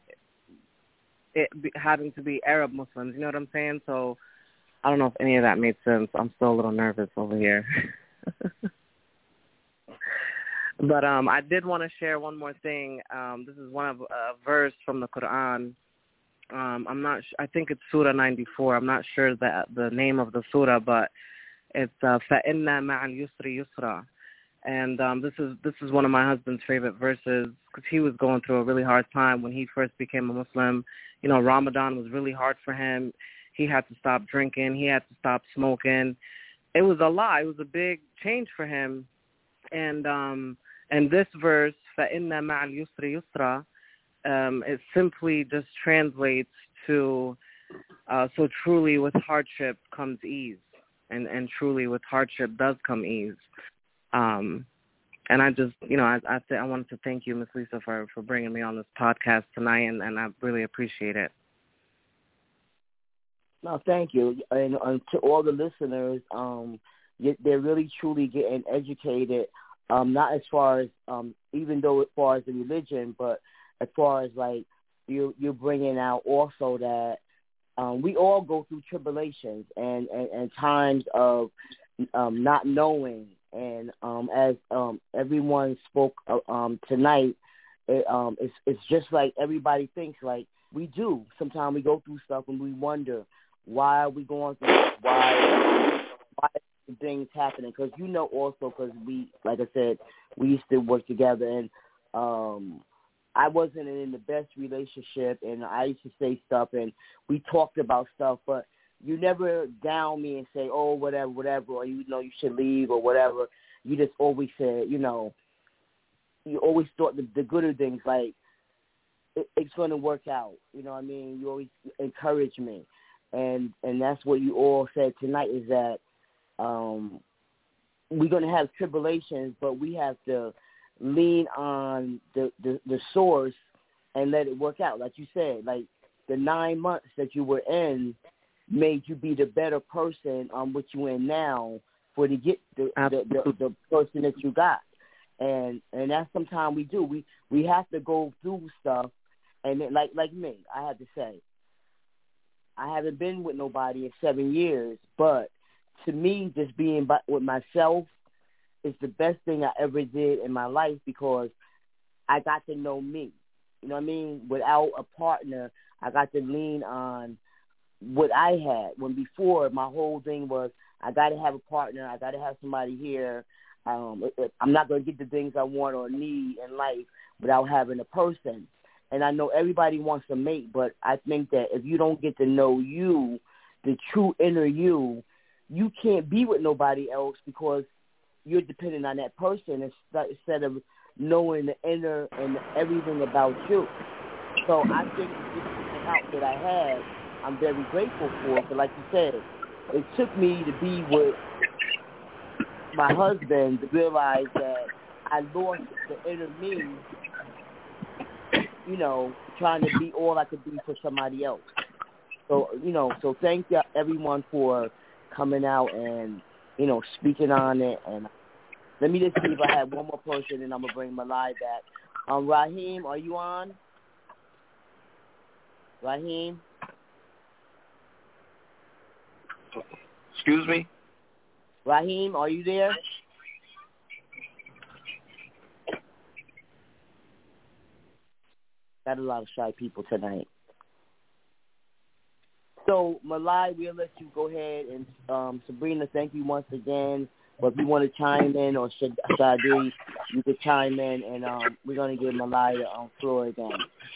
it be, having to be Arab Muslims. You know what I'm saying? So I don't know if any of that made sense. I'm still a little nervous over here. But um, I did want to share one more thing. Um, this is one of a verse from the Quran. Um, I'm not. Sh- I think it's Surah ninety-four. I'm not sure the the name of the surah, but it's uh, فَإِنَّ مَعَ الْيُسْرِ يُسْرًا. And um, this is this is one of my husband's favorite verses because he was going through a really hard time when he first became a Muslim. You know, Ramadan was really hard for him. He had to stop drinking. He had to stop smoking. It was a lot. It was a big change for him. And um, and this verse, فَإِنَّ مَعَ الْيُسْرِ يُسْرًا, um, it simply just translates to, uh, so truly with hardship comes ease. And, and truly with hardship does come ease. Um, and I just, you know, I I, th- I wanted to thank you, Miss Lisa, for, for bringing me on this podcast tonight, and, and I really appreciate it. No, thank you. And uh, to all the listeners, um, they're really truly getting educated, um, not as far as, um, even though as far as the religion, but as far as, like, you, you're bringing out also that um, we all go through tribulations and, and, and times of um, not knowing. And um, as um, everyone spoke uh, um, tonight, it, um, it's, it's just like everybody thinks. Like we do. Sometimes we go through stuff and we wonder why are we going through this? Why why are things happening? Because you know also because we, like I said, we used to work together, and um, I wasn't in the best relationship, and I used to say stuff, and we talked about stuff, but you never down me and say, oh, whatever, whatever, or you know you should leave or whatever. You just always said, you know, you always thought the, the gooder things, like it, it's going to work out. You know what I mean? You always encourage me. And and that's what you all said tonight is that um, we're going to have tribulations, but we have to lean on the, the, the source and let it work out. Like you said, like the nine months that you were in made you be the better person on what you're in now for to get the, the, the, the person that you got. And and that's sometimes we do. We we have to go through stuff. And then, like like me, I have to say, I haven't been with nobody in seven years, but to me, just being by, with myself is the best thing I ever did in my life because I got to know me. You know what I mean? Without a partner, I got to lean on what I had. When before, my whole thing was I got to have a partner. I got to have somebody here. Um, I'm not going to get the things I want or need in life without having a person. And I know everybody wants a mate, but I think that if you don't get to know you, the true inner you, you can't be with nobody else because you're dependent on that person instead of knowing the inner and everything about you. So I think this out that I had, I'm very grateful for. But like you said, it took me to be with my husband to realize that I lost the inner me you know, trying to be all I could be for somebody else. So, you know, so thank you everyone for coming out and, you know, speaking on it. And let me just see if I have one more person, and I'm going to bring Malai back. Um, Raheem, are you on? Raheem? Excuse me? Raheem, are you there? Got a lot of shy people tonight. So, Malai, we'll let you go ahead. And um, Sabrina, thank you once again. But if you want to chime in, or Shadi, you could chime in, and um, we're going to give Malai the um, floor again.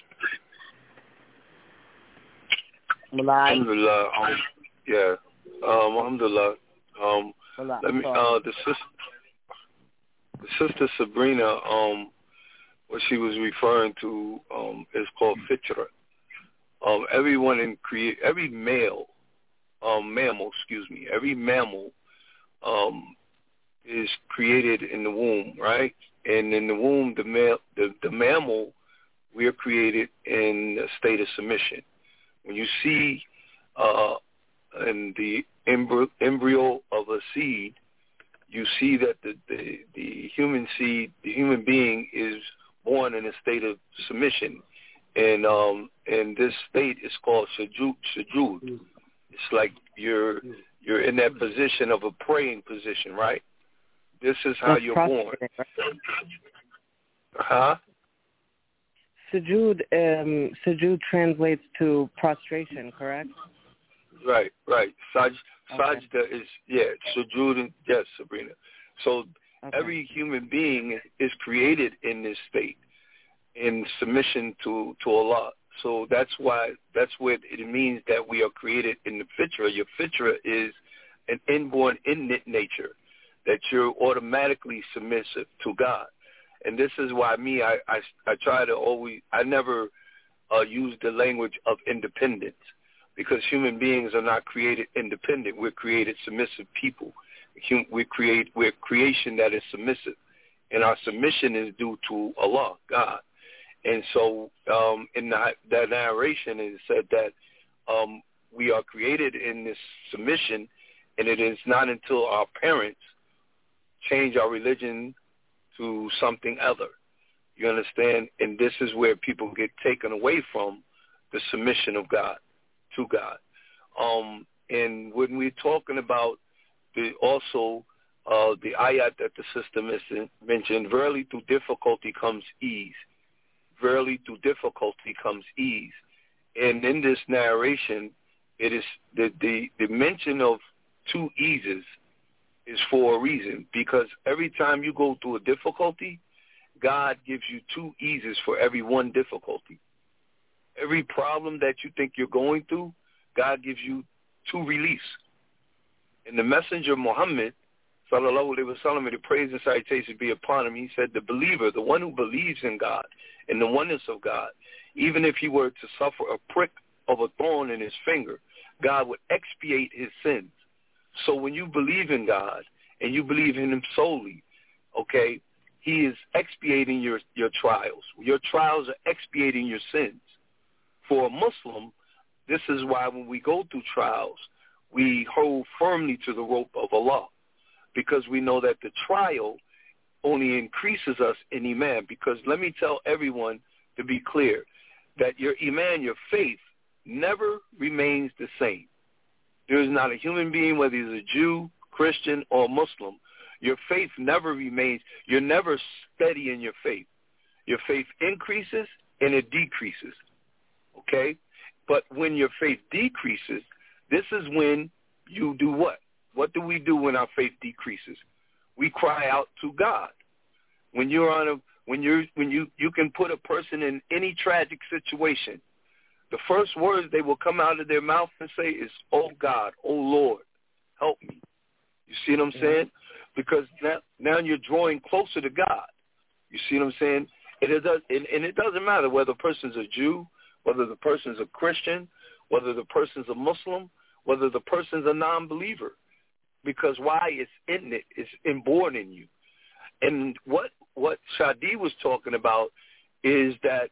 Malai? Alhamdulillah. Um, yeah. Um, alhamdulillah. Um, Malai, let me, uh, the, sister, the sister Sabrina, um, what she was referring to um, is called fitra. Um, everyone in create every male, um, mammal, excuse me, every mammal um, is created in the womb, right? And in the womb, the male, the, the mammal, we are created in a state of submission. When you see uh, in the embryo, embryo of a seed, you see that the, the, the human seed, the human being is born in a state of submission. And um, and this state is called sujud. Sujud. It's like you're you're in that position of a praying position, right? This is how That's you're prostrate, born. Right? Huh? Sujud, um, sujud translates to prostration, correct? Right, right. Saj, Okay. sajda is yeah. Sujud, yes, Sabrina. So Okay. every human being is created in this state, in submission to, to Allah. So that's why, that's what it means that we are created in the fitra. Your fitra is an inborn, innate nature, that you're automatically submissive to God. And this is why me, I, I, I try to always, I never uh, use the language of independence, because human beings are not created independent. We're created submissive people. We create, we're creation that is submissive. And our submission is due to Allah, God. And so um, in the, that narration, it said that um, we are created in this submission, and it is not until our parents change our religion to something other. You understand? And this is where people get taken away from the submission of God, to God. Um, and when we're talking about the also uh, the ayat that the sister mentioned, verily through difficulty comes ease. Verily through difficulty comes ease. And in this narration, it is the, the, the mention of two eases is for a reason, because every time you go through a difficulty, God gives you two eases for every one difficulty. Every problem that you think you're going through, God gives you two reliefs. And the messenger Muhammad, sallallahu alaihi wasallam, the praise and citation be upon him, he said, the believer, the one who believes in God and the oneness of God, even if he were to suffer a prick of a thorn in his finger, God would expiate his sins. So when you believe in God and you believe in him solely, okay, he is expiating your, your trials. Your trials are expiating your sins. For a Muslim, this is why when we go through trials, we hold firmly to the rope of Allah, because we know that the trial only increases us in Iman. Because let me tell everyone, to be clear, that your Iman, your faith, never remains the same. There is not a human being, whether he's a Jew, Christian, or Muslim, your faith never remains, you're never steady in your faith. Your faith increases and it decreases, okay? But when your faith decreases, this is when you do what? What do we do when our faith decreases? We cry out to God. When you're on a, when you're, when you, you can put a person in any tragic situation, the first words they will come out of their mouth and say is, "Oh God, oh Lord, help me." You see what I'm mm-hmm. saying? Because now, now you're drawing closer to God. You see what I'm saying? And it does, and, and it doesn't matter whether the person's a Jew, whether the person's a Christian, whether the person's a Muslim, whether the person's a non-believer. Because why? It's in it. It's inborn in you. And what what Shadi was talking about is that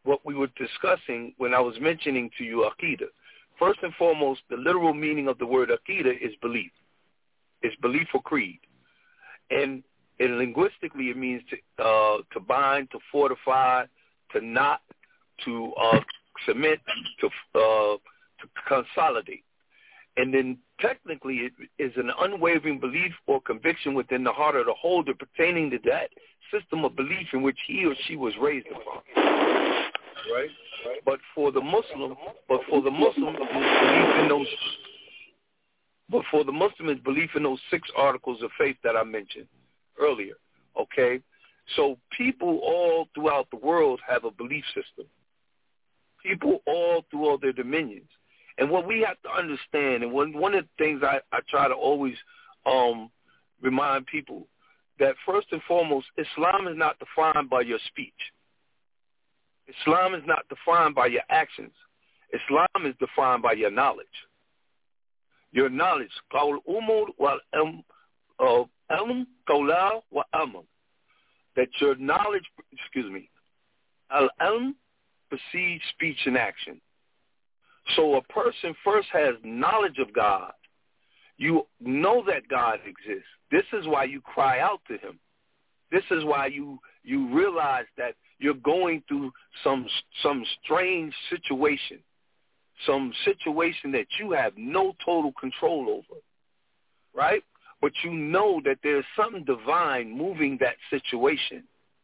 what we were discussing when I was mentioning to you Aqidah. First and foremost, the literal meaning of the word Aqidah is belief. It's belief or creed. And, and linguistically, it means to, uh, to bind, to fortify, to knot, to uh, cement, to, uh, to consolidate. And then technically it is an unwavering belief or conviction within the heart of the holder pertaining to that system of belief in which he or she was raised upon. Right? But for the Muslim, but for the Muslim, it's belief in those, but for the Muslim, it's belief in those six articles of faith that I mentioned earlier. Okay? So people all throughout the world have a belief system. People all through all their dominions. And what we have to understand, and one, one of the things I, I try to always um, remind people, that first and foremost, Islam is not defined by your speech. Islam is not defined by your actions. Islam is defined by your knowledge. Your knowledge. That your knowledge, excuse me, al-ilm precedes speech and action. So a person first has knowledge of God. You know that God exists. This is why you cry out to him. This is why you, you realize that you're going through some some strange situation, some situation that you have no total control over, right? But you know that there's something divine moving that situation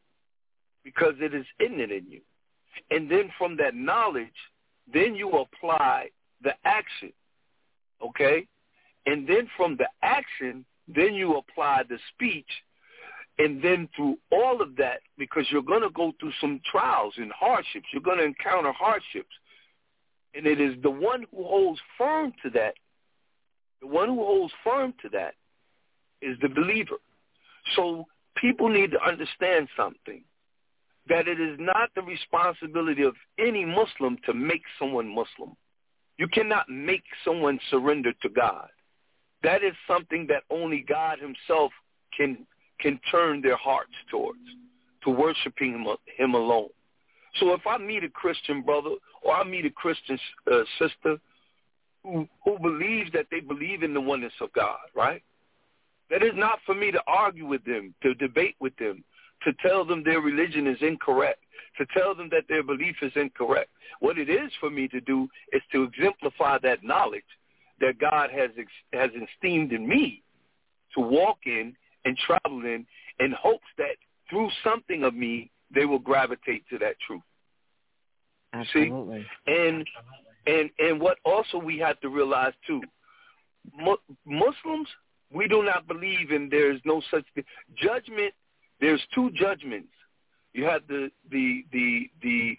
because it is innate in you. And then from that knowledge, then you apply the action, okay? And then from the action, then you apply the speech. And then through all of that, because you're going to go through some trials and hardships, you're going to encounter hardships. And it is the one who holds firm to that, the one who holds firm to that is the believer. So people need to understand something, that it is not the responsibility of any Muslim to make someone Muslim. You cannot make someone surrender to God. That is something that only God himself can can turn their hearts towards, to worshiping him, him alone. So if I meet a Christian brother or I meet a Christian uh, sister who, who believes that they believe in the oneness of God, right? That is not for me to argue with them, to debate with them, to tell them their religion is incorrect, to tell them that their belief is incorrect. What it is for me to do is to exemplify that knowledge that God has has esteemed in me to walk in and travel in, in hopes that through something of me, they will gravitate to that truth. Absolutely. See? And, and, and what also we have to realize, too, mu- Muslims, we do not believe in there is no such thing. Judgment, there's two judgments. You have the, the, the, the,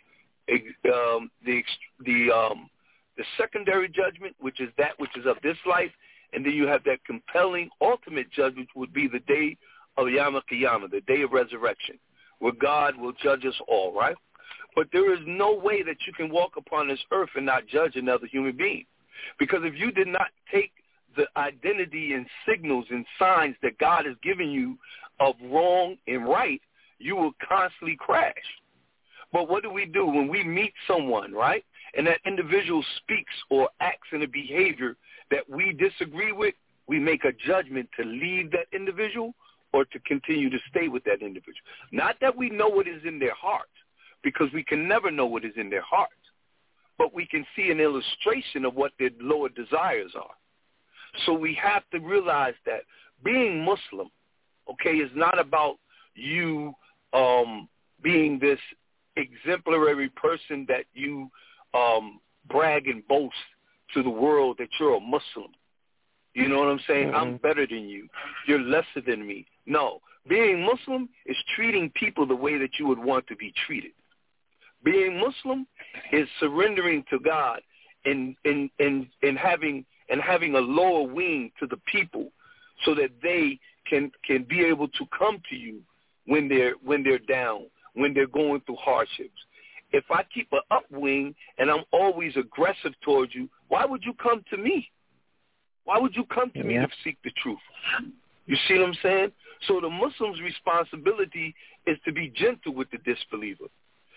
um, the, the, um, the secondary judgment, which is that which is of this life, and then you have that compelling ultimate judgment, which would be the day of Yom Kippur, the day of resurrection, where God will judge us all, right? But there is no way that you can walk upon this earth and not judge another human being. Because if you did not take the identity and signals and signs that God has given you of wrong and right, you will constantly crash. But what do we do when we meet someone, right, and that individual speaks or acts in a behavior that we disagree with? We make a judgment to leave that individual or to continue to stay with that individual. Not that we know what is in their hearts, because we can never know what is in their hearts, but we can see an illustration of what their lower desires are. So we have to realize that being Muslim, okay, is not about you um, being this exemplary person that you um, brag and boast to the world that you're a Muslim. You know what I'm saying? Mm-hmm. I'm better than you. You're lesser than me. No. Being Muslim is treating people the way that you would want to be treated. Being Muslim is surrendering to God and, and, and, and having and having a lower wing to the people so that they can, can be able to come to you when they're when they're down, when they're going through hardships. If I keep an upwing and I'm always aggressive towards you, why would you come to me? Why would you come to yeah. me to seek the truth? You see what I'm saying? So the Muslim's responsibility is to be gentle with the disbeliever.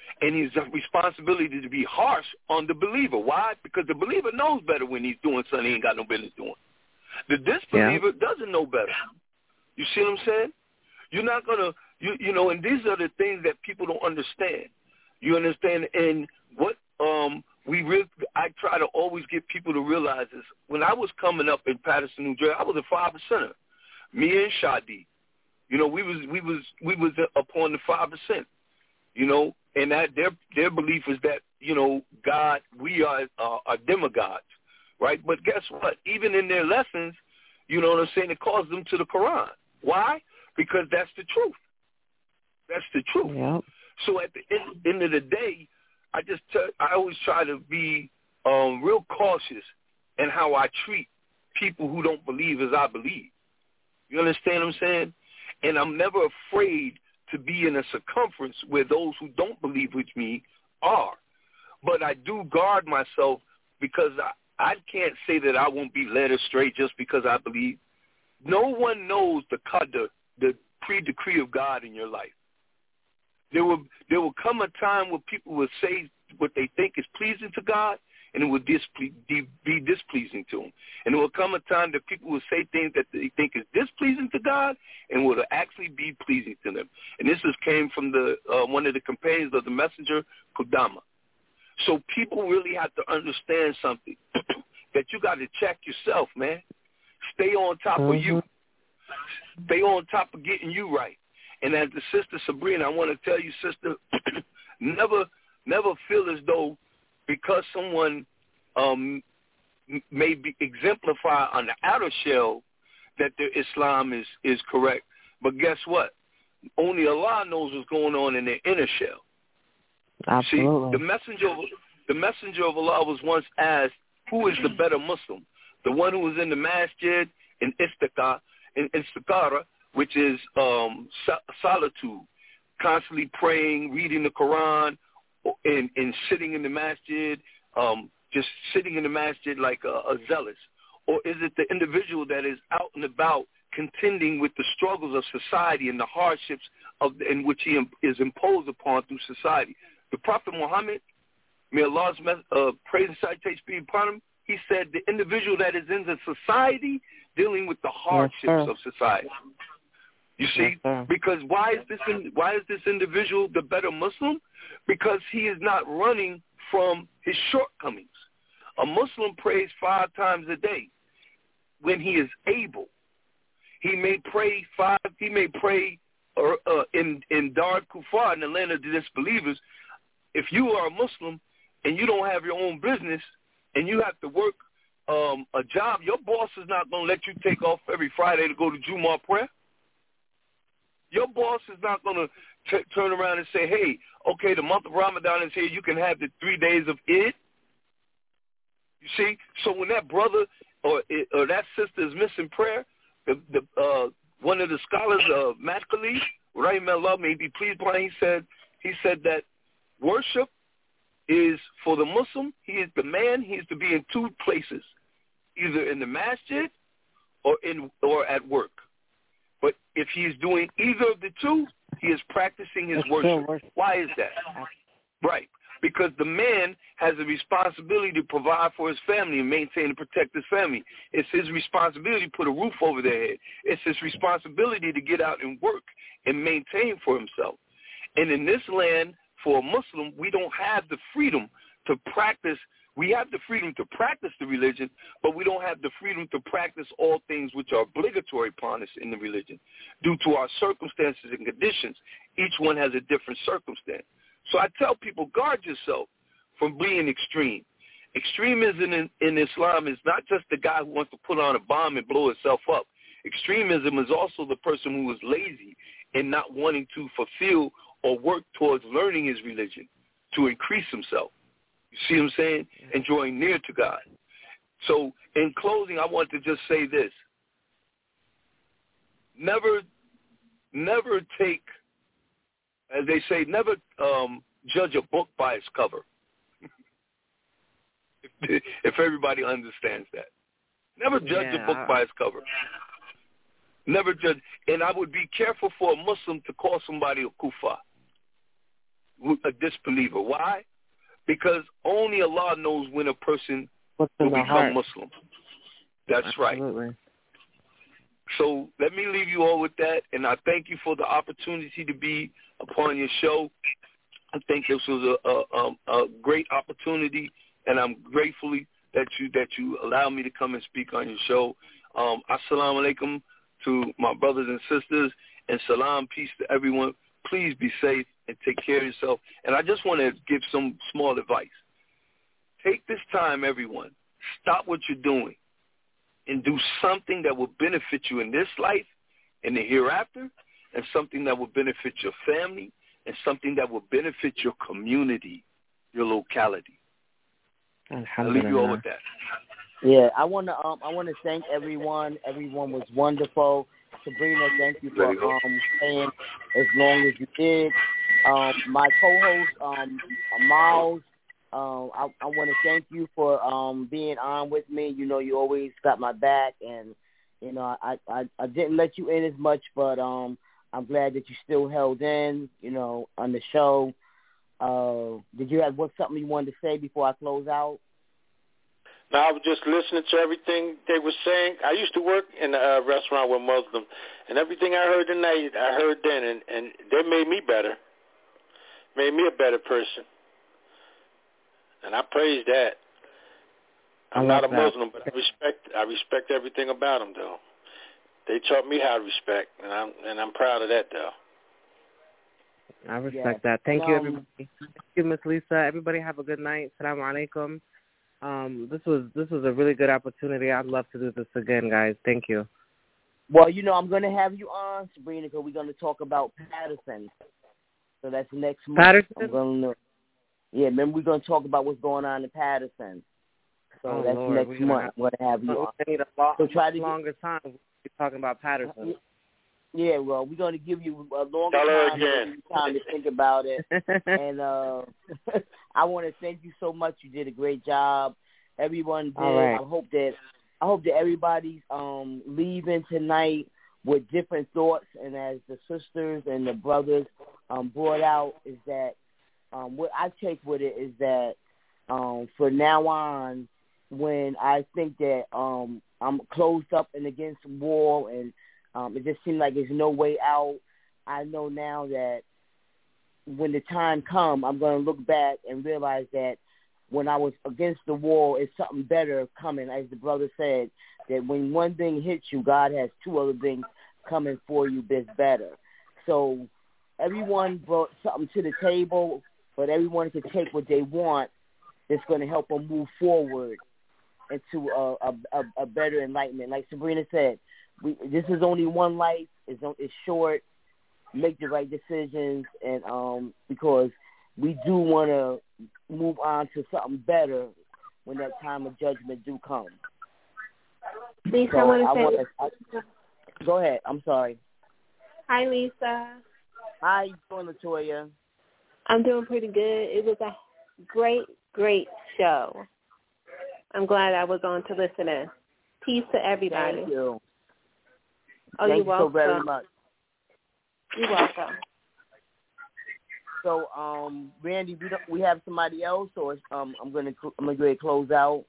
And his responsibility to be harsh on the believer. Why? Because the believer knows better when he's doing something he ain't got no business doing. The disbeliever yeah. doesn't know better. You see what I'm saying? You're not going to, you you know, and these are the things that people don't understand. You understand? And what um, we really, I try to always get people to realize is when I was coming up in Patterson, New Jersey, I was a five percenter. Me and Shadi. You know, we was we was we was upon the five percent. You know, and that their their belief is that, you know, God, we are uh, are demigods, right? But guess what? Even in their lessons, you know what I'm saying, it calls them to the Quran. Why? Because that's the truth. That's the truth. Yep. So at the end, end of the day, I just tell, I always try to be um, real cautious in how I treat people who don't believe as I believe. You understand what I'm saying? And I'm never afraid to be in a circumference where those who don't believe with me are. But I do guard myself because I, I can't say that I won't be led astray just because I believe. No one knows the qadr, the pre-decree of God in your life. There will there will come a time where people will say what they think is pleasing to God, and it will disple- be displeasing to him. And there will come a time that people will say things that they think is displeasing to God and will actually be pleasing to them. And this is came from the uh, one of the companions of the messenger, Qudama. So people really have to understand something, that you got to check yourself, man. Stay on top mm-hmm. of you. Stay on top of getting you right. And as the sister Sabrina, I want to tell you, sister, never never feel as though because someone um, may be exemplify on the outer shell that their Islam is, is correct. But guess what? Only Allah knows what's going on in their inner shell. Absolutely. See, the messenger of, the messenger of Allah was once asked, who is the better Muslim? The one who was in the masjid in istiqara, in istiqara, which is um, solitude, constantly praying, reading the Quran, and, and sitting in the masjid, um, just sitting in the masjid like a, a zealous? Or is it the individual that is out and about contending with the struggles of society and the hardships of in which he is imposed upon through society? The Prophet Muhammad, may Allah's uh, praise and citation be upon him, he said the individual that is in the society dealing with the hardships yes, of society. You see, yes, because why is this in, why is this individual the better Muslim? Because he is not running from his shortcomings. A Muslim prays five times a day when he is able. He may pray five. He may pray uh, uh, in in Dar Kufar, in the land of the disbelievers. If you are a Muslim and you don't have your own business and you have to work um, a job, your boss is not going to let you take off every Friday to go to Jumu'ah prayer. Your boss is not going to t- turn around and say, hey, okay, the month of Ramadan is here. You can have the three days of Eid. You see? So when that brother or or that sister is missing prayer, the, the uh, one of the scholars, uh, Matkali, Rahim Allah, may be pleased by him, he said, he said that worship is for the Muslim. He is the man. He is to be in two places, either in the masjid or in or at work. But if he is doing either of the two, he is practicing his worship. worship. Why is that? Right. Because the man has a responsibility to provide for his family and maintain and protect his family. It's his responsibility to put a roof over their head. It's his responsibility to get out and work and maintain for himself. And in this land, for a Muslim, we don't have the freedom to practice. We have the freedom to practice the religion, but we don't have the freedom to practice all things which are obligatory upon us in the religion. Due to our circumstances and conditions, each one has a different circumstance. So I tell people, guard yourself from being extreme. Extremism in, in Islam is not just the guy who wants to put on a bomb and blow himself up. Extremism is also the person who is lazy and not wanting to fulfill or work towards learning his religion to increase himself. You see what I'm saying? And drawing near to God. So in closing, I want to just say this. Never, never take, as they say, never um, judge a book by its cover. if, if everybody understands that. Never judge yeah. a book by its cover. Never judge. And I would be careful for a Muslim to call somebody a kuffar. a disbeliever. Why? Because only Allah knows when a person What's will in the become heart? Muslim. That's Absolutely. right. So let me leave you all with that, and I thank you for the opportunity to be upon your show. I think this was a, a, a, a great opportunity, and I'm gratefully that you that you allow me to come and speak on your show. Um, assalamu alaikum to my brothers and sisters, and salam, peace to everyone. Please be safe and take care of yourself. And I just want to give some small advice. Take this time, everyone. Stop what you're doing and do something that will benefit you in this life, in the hereafter, and something that will benefit your family, and something that will benefit your community, your locality. I'll leave you all with that. Yeah, I want to um, I want to thank everyone. Everyone was wonderful. Sabrina, thank you for um, staying as long as you did. Um, my co-host, um, Miles, um, I, I want to thank you for um, being on with me. You know, you always got my back, and you know, I, I, I didn't let you in as much, but um, I'm glad that you still held in. You know, on the show. Uh, did you have what something you wanted to say before I close out? No, I was just listening to everything they were saying. I used to work in a uh, restaurant with Muslims, and everything I heard tonight, I heard then, and, and they made me better, made me a better person, and I praise that. I'm I not a that. Muslim, but I respect I respect everything about them, though. They taught me how to respect, and I'm and I'm proud of that, though. I respect yeah. that. Thank um, you, everybody. Thank you, Miss Lisa. Everybody have a good night. Assalamu alaikum. Um, this was this was a really good opportunity. I'd love to do this again, guys. Thank you. Well, you know, I'm going to have you on, Sabrina, because we're going to talk about Patterson. So that's next month. Patterson? I'm going to, yeah, remember we're going to talk about what's going on in Patterson. So oh, that's Lord. next month. Have, I'm going to have you on. I need a long, so try to longer time to be talking about Patterson. Yeah, well, we're going to give you a longer Tell her time, again. time to think about it. and uh, I want to thank you so much. You did a great job. Everyone did. All right. I hope that I hope that everybody's um, leaving tonight with different thoughts. And as the sisters and the brothers um, brought out, is that um, what I take with it is that um, for now on, when I think that um, I'm closed up and against the wall and Um, it just seemed like there's no way out. I know now that when the time comes, I'm going to look back and realize that when I was against the wall, it's something better coming. As the brother said, that when one thing hits you, God has two other things coming for you that's better. So everyone brought something to the table, but everyone can take what they want that's going to help them move forward into a, a, a better enlightenment. Like Sabrina said, We, this is only one life. It's, it's short. Make the right decisions, and um, because we do want to move on to something better when that time of judgment do come. Lisa, so I want to I say. wanna, I, go ahead. I'm sorry. Hi, Lisa. Hi, you doing, Latoya? I'm doing pretty good. It was a great, great show. I'm glad I was on to listen in. Peace to everybody. Thank you. Oh, Thank you're you welcome. so very much. You're welcome. So, um, Randy, we don't, we have somebody else, or um, I'm gonna I'm gonna go ahead and close out.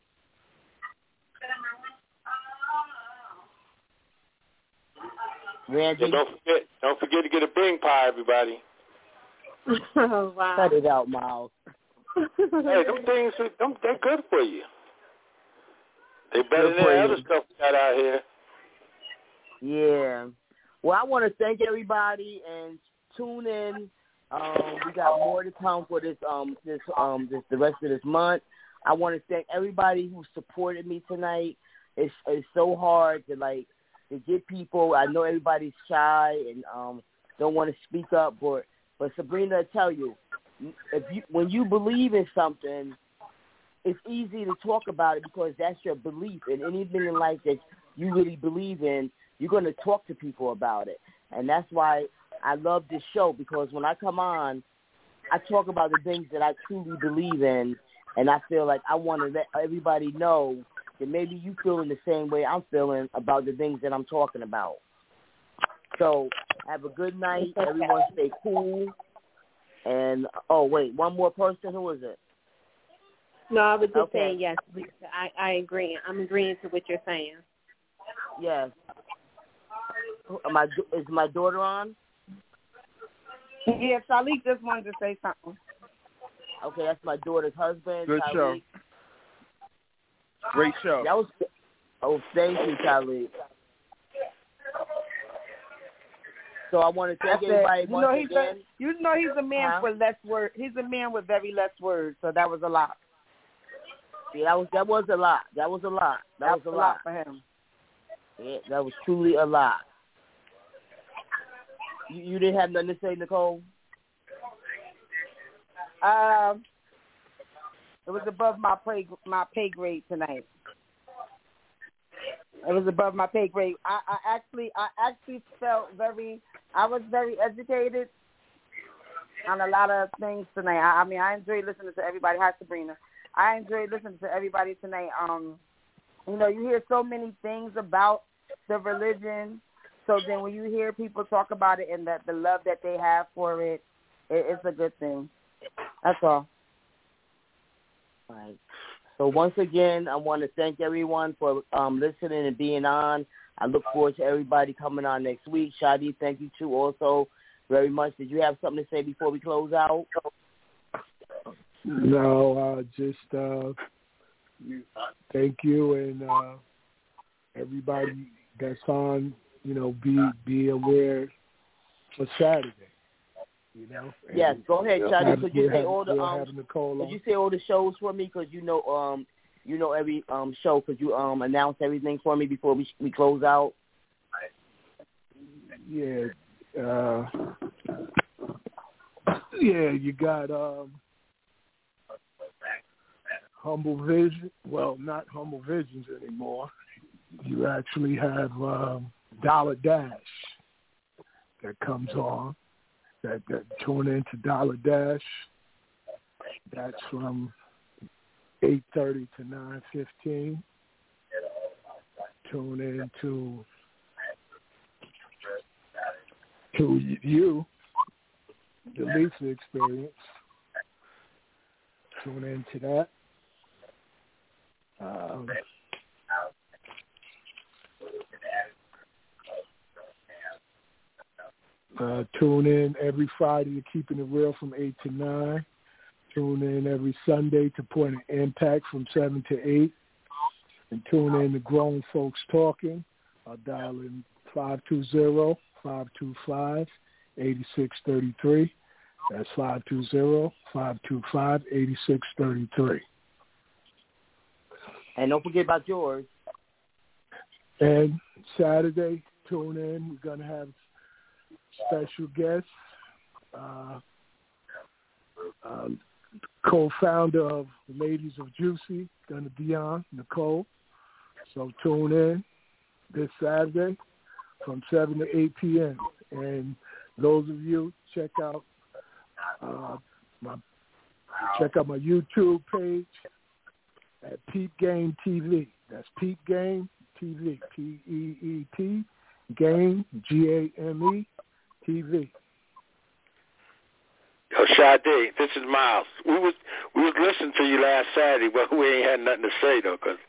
Randy, yeah, don't forget, don't forget to get a Bing pie, everybody. Oh, wow. Cut it out, Miles. Hey, them things, them, they're good for you. They better Good than for the you. other stuff we got out here. Yeah. Well, I want to thank everybody and tune in. Um, we got more to come for this um this um this the rest of this month. I want to thank everybody who supported me tonight. It's it's so hard to like to get people. I know everybody's shy and um don't want to speak up, but but Sabrina, I tell you, if you when you believe in something, it's easy to talk about it because that's your belief. And anything in life that you really believe in, you're going to talk to people about it. And that's why I love this show, because when I come on, I talk about the things that I truly believe in, and I feel like I want to let everybody know that maybe you feel in the same way I'm feeling about the things that I'm talking about. So have a good night. Everyone stay cool. And, oh, wait, one more person. Who is it? No, I was just Okay. saying yes. I, I agree. I'm agreeing to what you're saying. Yes. My, is my daughter on? Yeah, Shalik just wanted to say something. Okay, that's my daughter's husband. Good Talik. show. Great show. That was. Oh, thank you, Talik. So I want to thank That's everybody it. You once know, he's again. a, you know he's a man Huh? for less words. He's a man with very less words, so that was a lot. Yeah, that was that was a lot. That was a lot. That, That was a was a lot. lot for him. Yeah, that was truly a lot. You, you didn't have nothing to say, Nicole? Um, it was above my pay my pay grade tonight. It was above my pay grade. I, I actually I actually felt very I was very educated on a lot of things tonight. I, I mean I enjoyed listening to everybody. Hi, Sabrina. I enjoyed listening to everybody tonight. Um, you know, you hear so many things about the religion. So then when you hear people talk about it and that the love that they have for it, it it's a good thing. That's all. All right. So once again, I want to thank everyone for um, listening and being on. I look forward to everybody coming on next week. Shadi, thank you too also very much. Did you have something to say before we close out? No, uh, just uh, thank you and uh, everybody that's on. You know, be be aware for Saturday. You know. Yes, and, go ahead, Shadi. Could you say all the um? Could you say all the shows for me? Because you know um you know every um show. Could you um announce everything for me before we we close out? Yeah. Uh, yeah, you got um. Humble Vision, well, not Humble Visions anymore. You actually have um, Dollar Dash that comes on. That, that tune into Dollar Dash. That's from eight thirty to nine fifteen. Tune in to to you, the Lisa Experience. Tune into that. Um, uh, tune in every Friday to Keeping It Real from eight to nine. Tune in every Sunday to Point of Impact from seven to eight. And tune in to Grown Folks Talking. I'll dial in five two zero, five two five, eight six three three. That's five two zero, five two five, eight six three three. And don't forget about yours. And Saturday, tune in. We're going to have special guests. Uh, uh, co-founder of Ladies of Juicy, going to be on, Nicole. So tune in this Saturday from seven to eight p.m. And those of you, check out uh, my check out my YouTube page at Peep Game T V. That's Peep Game T V. P E E P Game, G A M E, T V. Yo, Sade, this is Miles. We was we was listening to you last Saturday, but we ain't had nothing to say though, cause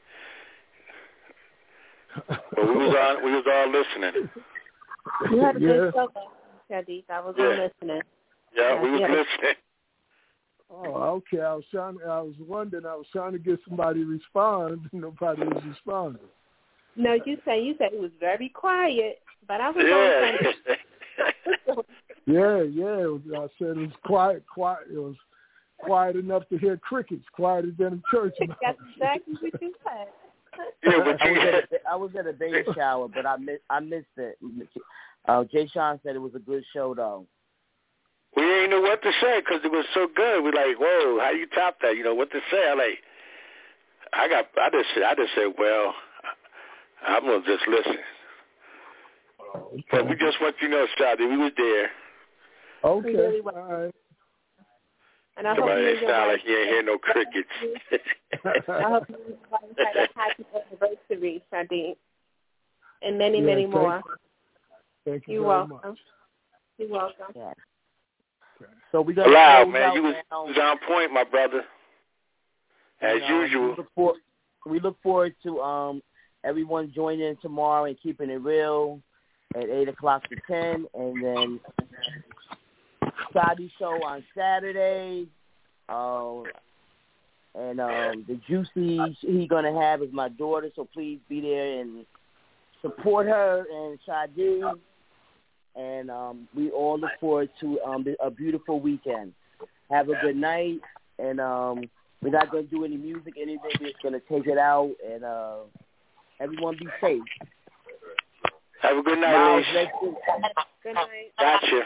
but we was on we was all listening. You had a Yeah. good show, Sadiq. I was Yeah. on listening. Yeah, we was Yeah. listening. Oh, okay. I was trying. I was wondering. I was trying to get somebody to respond. Nobody was responding. No, you say you said it was very quiet, but I was Yeah. on. Yeah, yeah. It was, I said it was quiet. Quiet. It was quiet enough to hear crickets. Quieter than a church mouse. That's exactly what you said. Yeah, but I you was at a, I was at a baby shower, but I missed I missed it. Uh, Jay Sean said it was a good show though. we ain't know what to say because it was so good. We like, whoa, how you top that? You know what to say? I like, I got, I just, I just said, well, I'm gonna just listen. Okay. But we just want you to know, Shadi, we was there. Okay. Really well. All right. And I hope Somebody you ain't and your sound wife. like you ain't hear no crickets. I hope you and your wife had a happy anniversary, Sadiq, and many, Yeah, many thank more. Thank you You're very welcome. much. You're welcome. Yeah. Okay. So we're gonna Wow, close man, out you was, now. was on point, my brother. As And, um, usual. We look, for, we look forward to um everyone joining in tomorrow and keeping it real at eight o'clock to ten, and then Saudi show on Saturday. Uh, and um, the Juicy he gonna have is my daughter, so please be there and support her and Shadi. And um, we all look forward to um, a beautiful weekend. Have a good night, and um, we're not going to do any music, anything. We're just going to take it out, and uh, everyone be safe. Have a good night, Miles, ladies. Good night. Gotcha.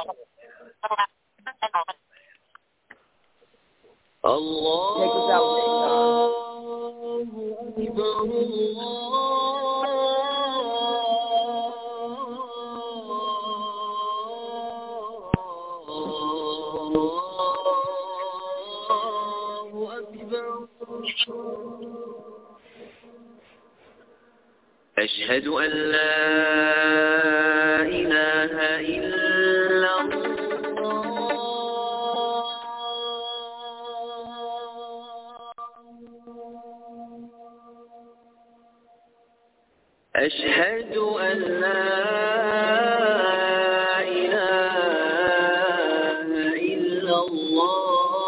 Allah. Take us out, أشهد أن لا إله إلا الله أشهد أن لا إله إلا الله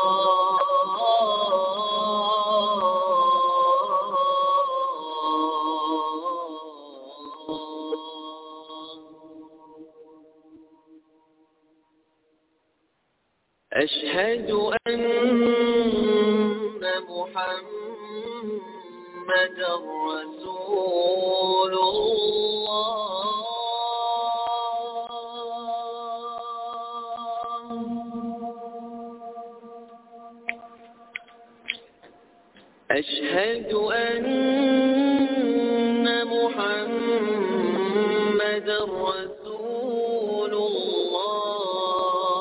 أشهد أن محمد رسول الله أشهد أن محمد رسول الله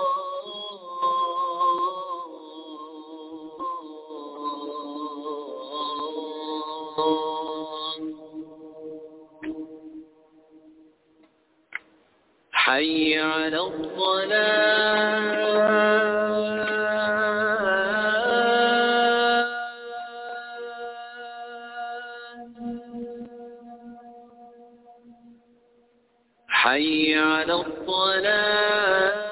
حي على الصلاة حي على الصلاة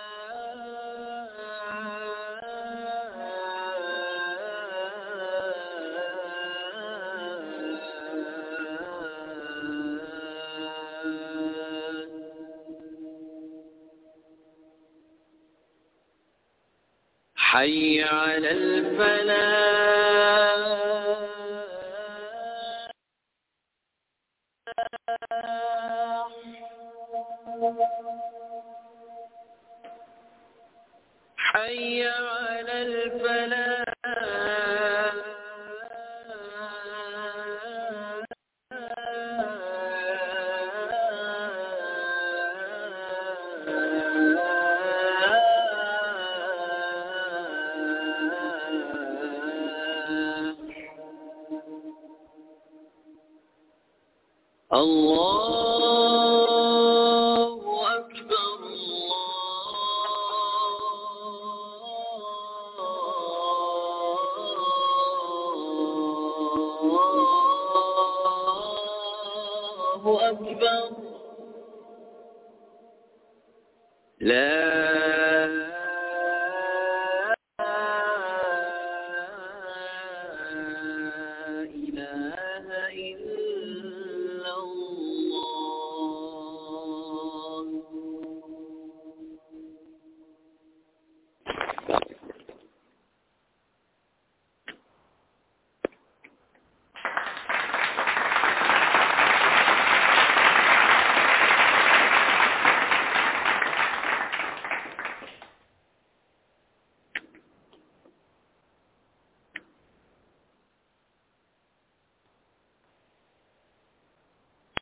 حي على الفلاح حي على الفلاح الله أكبر الله أكبر لا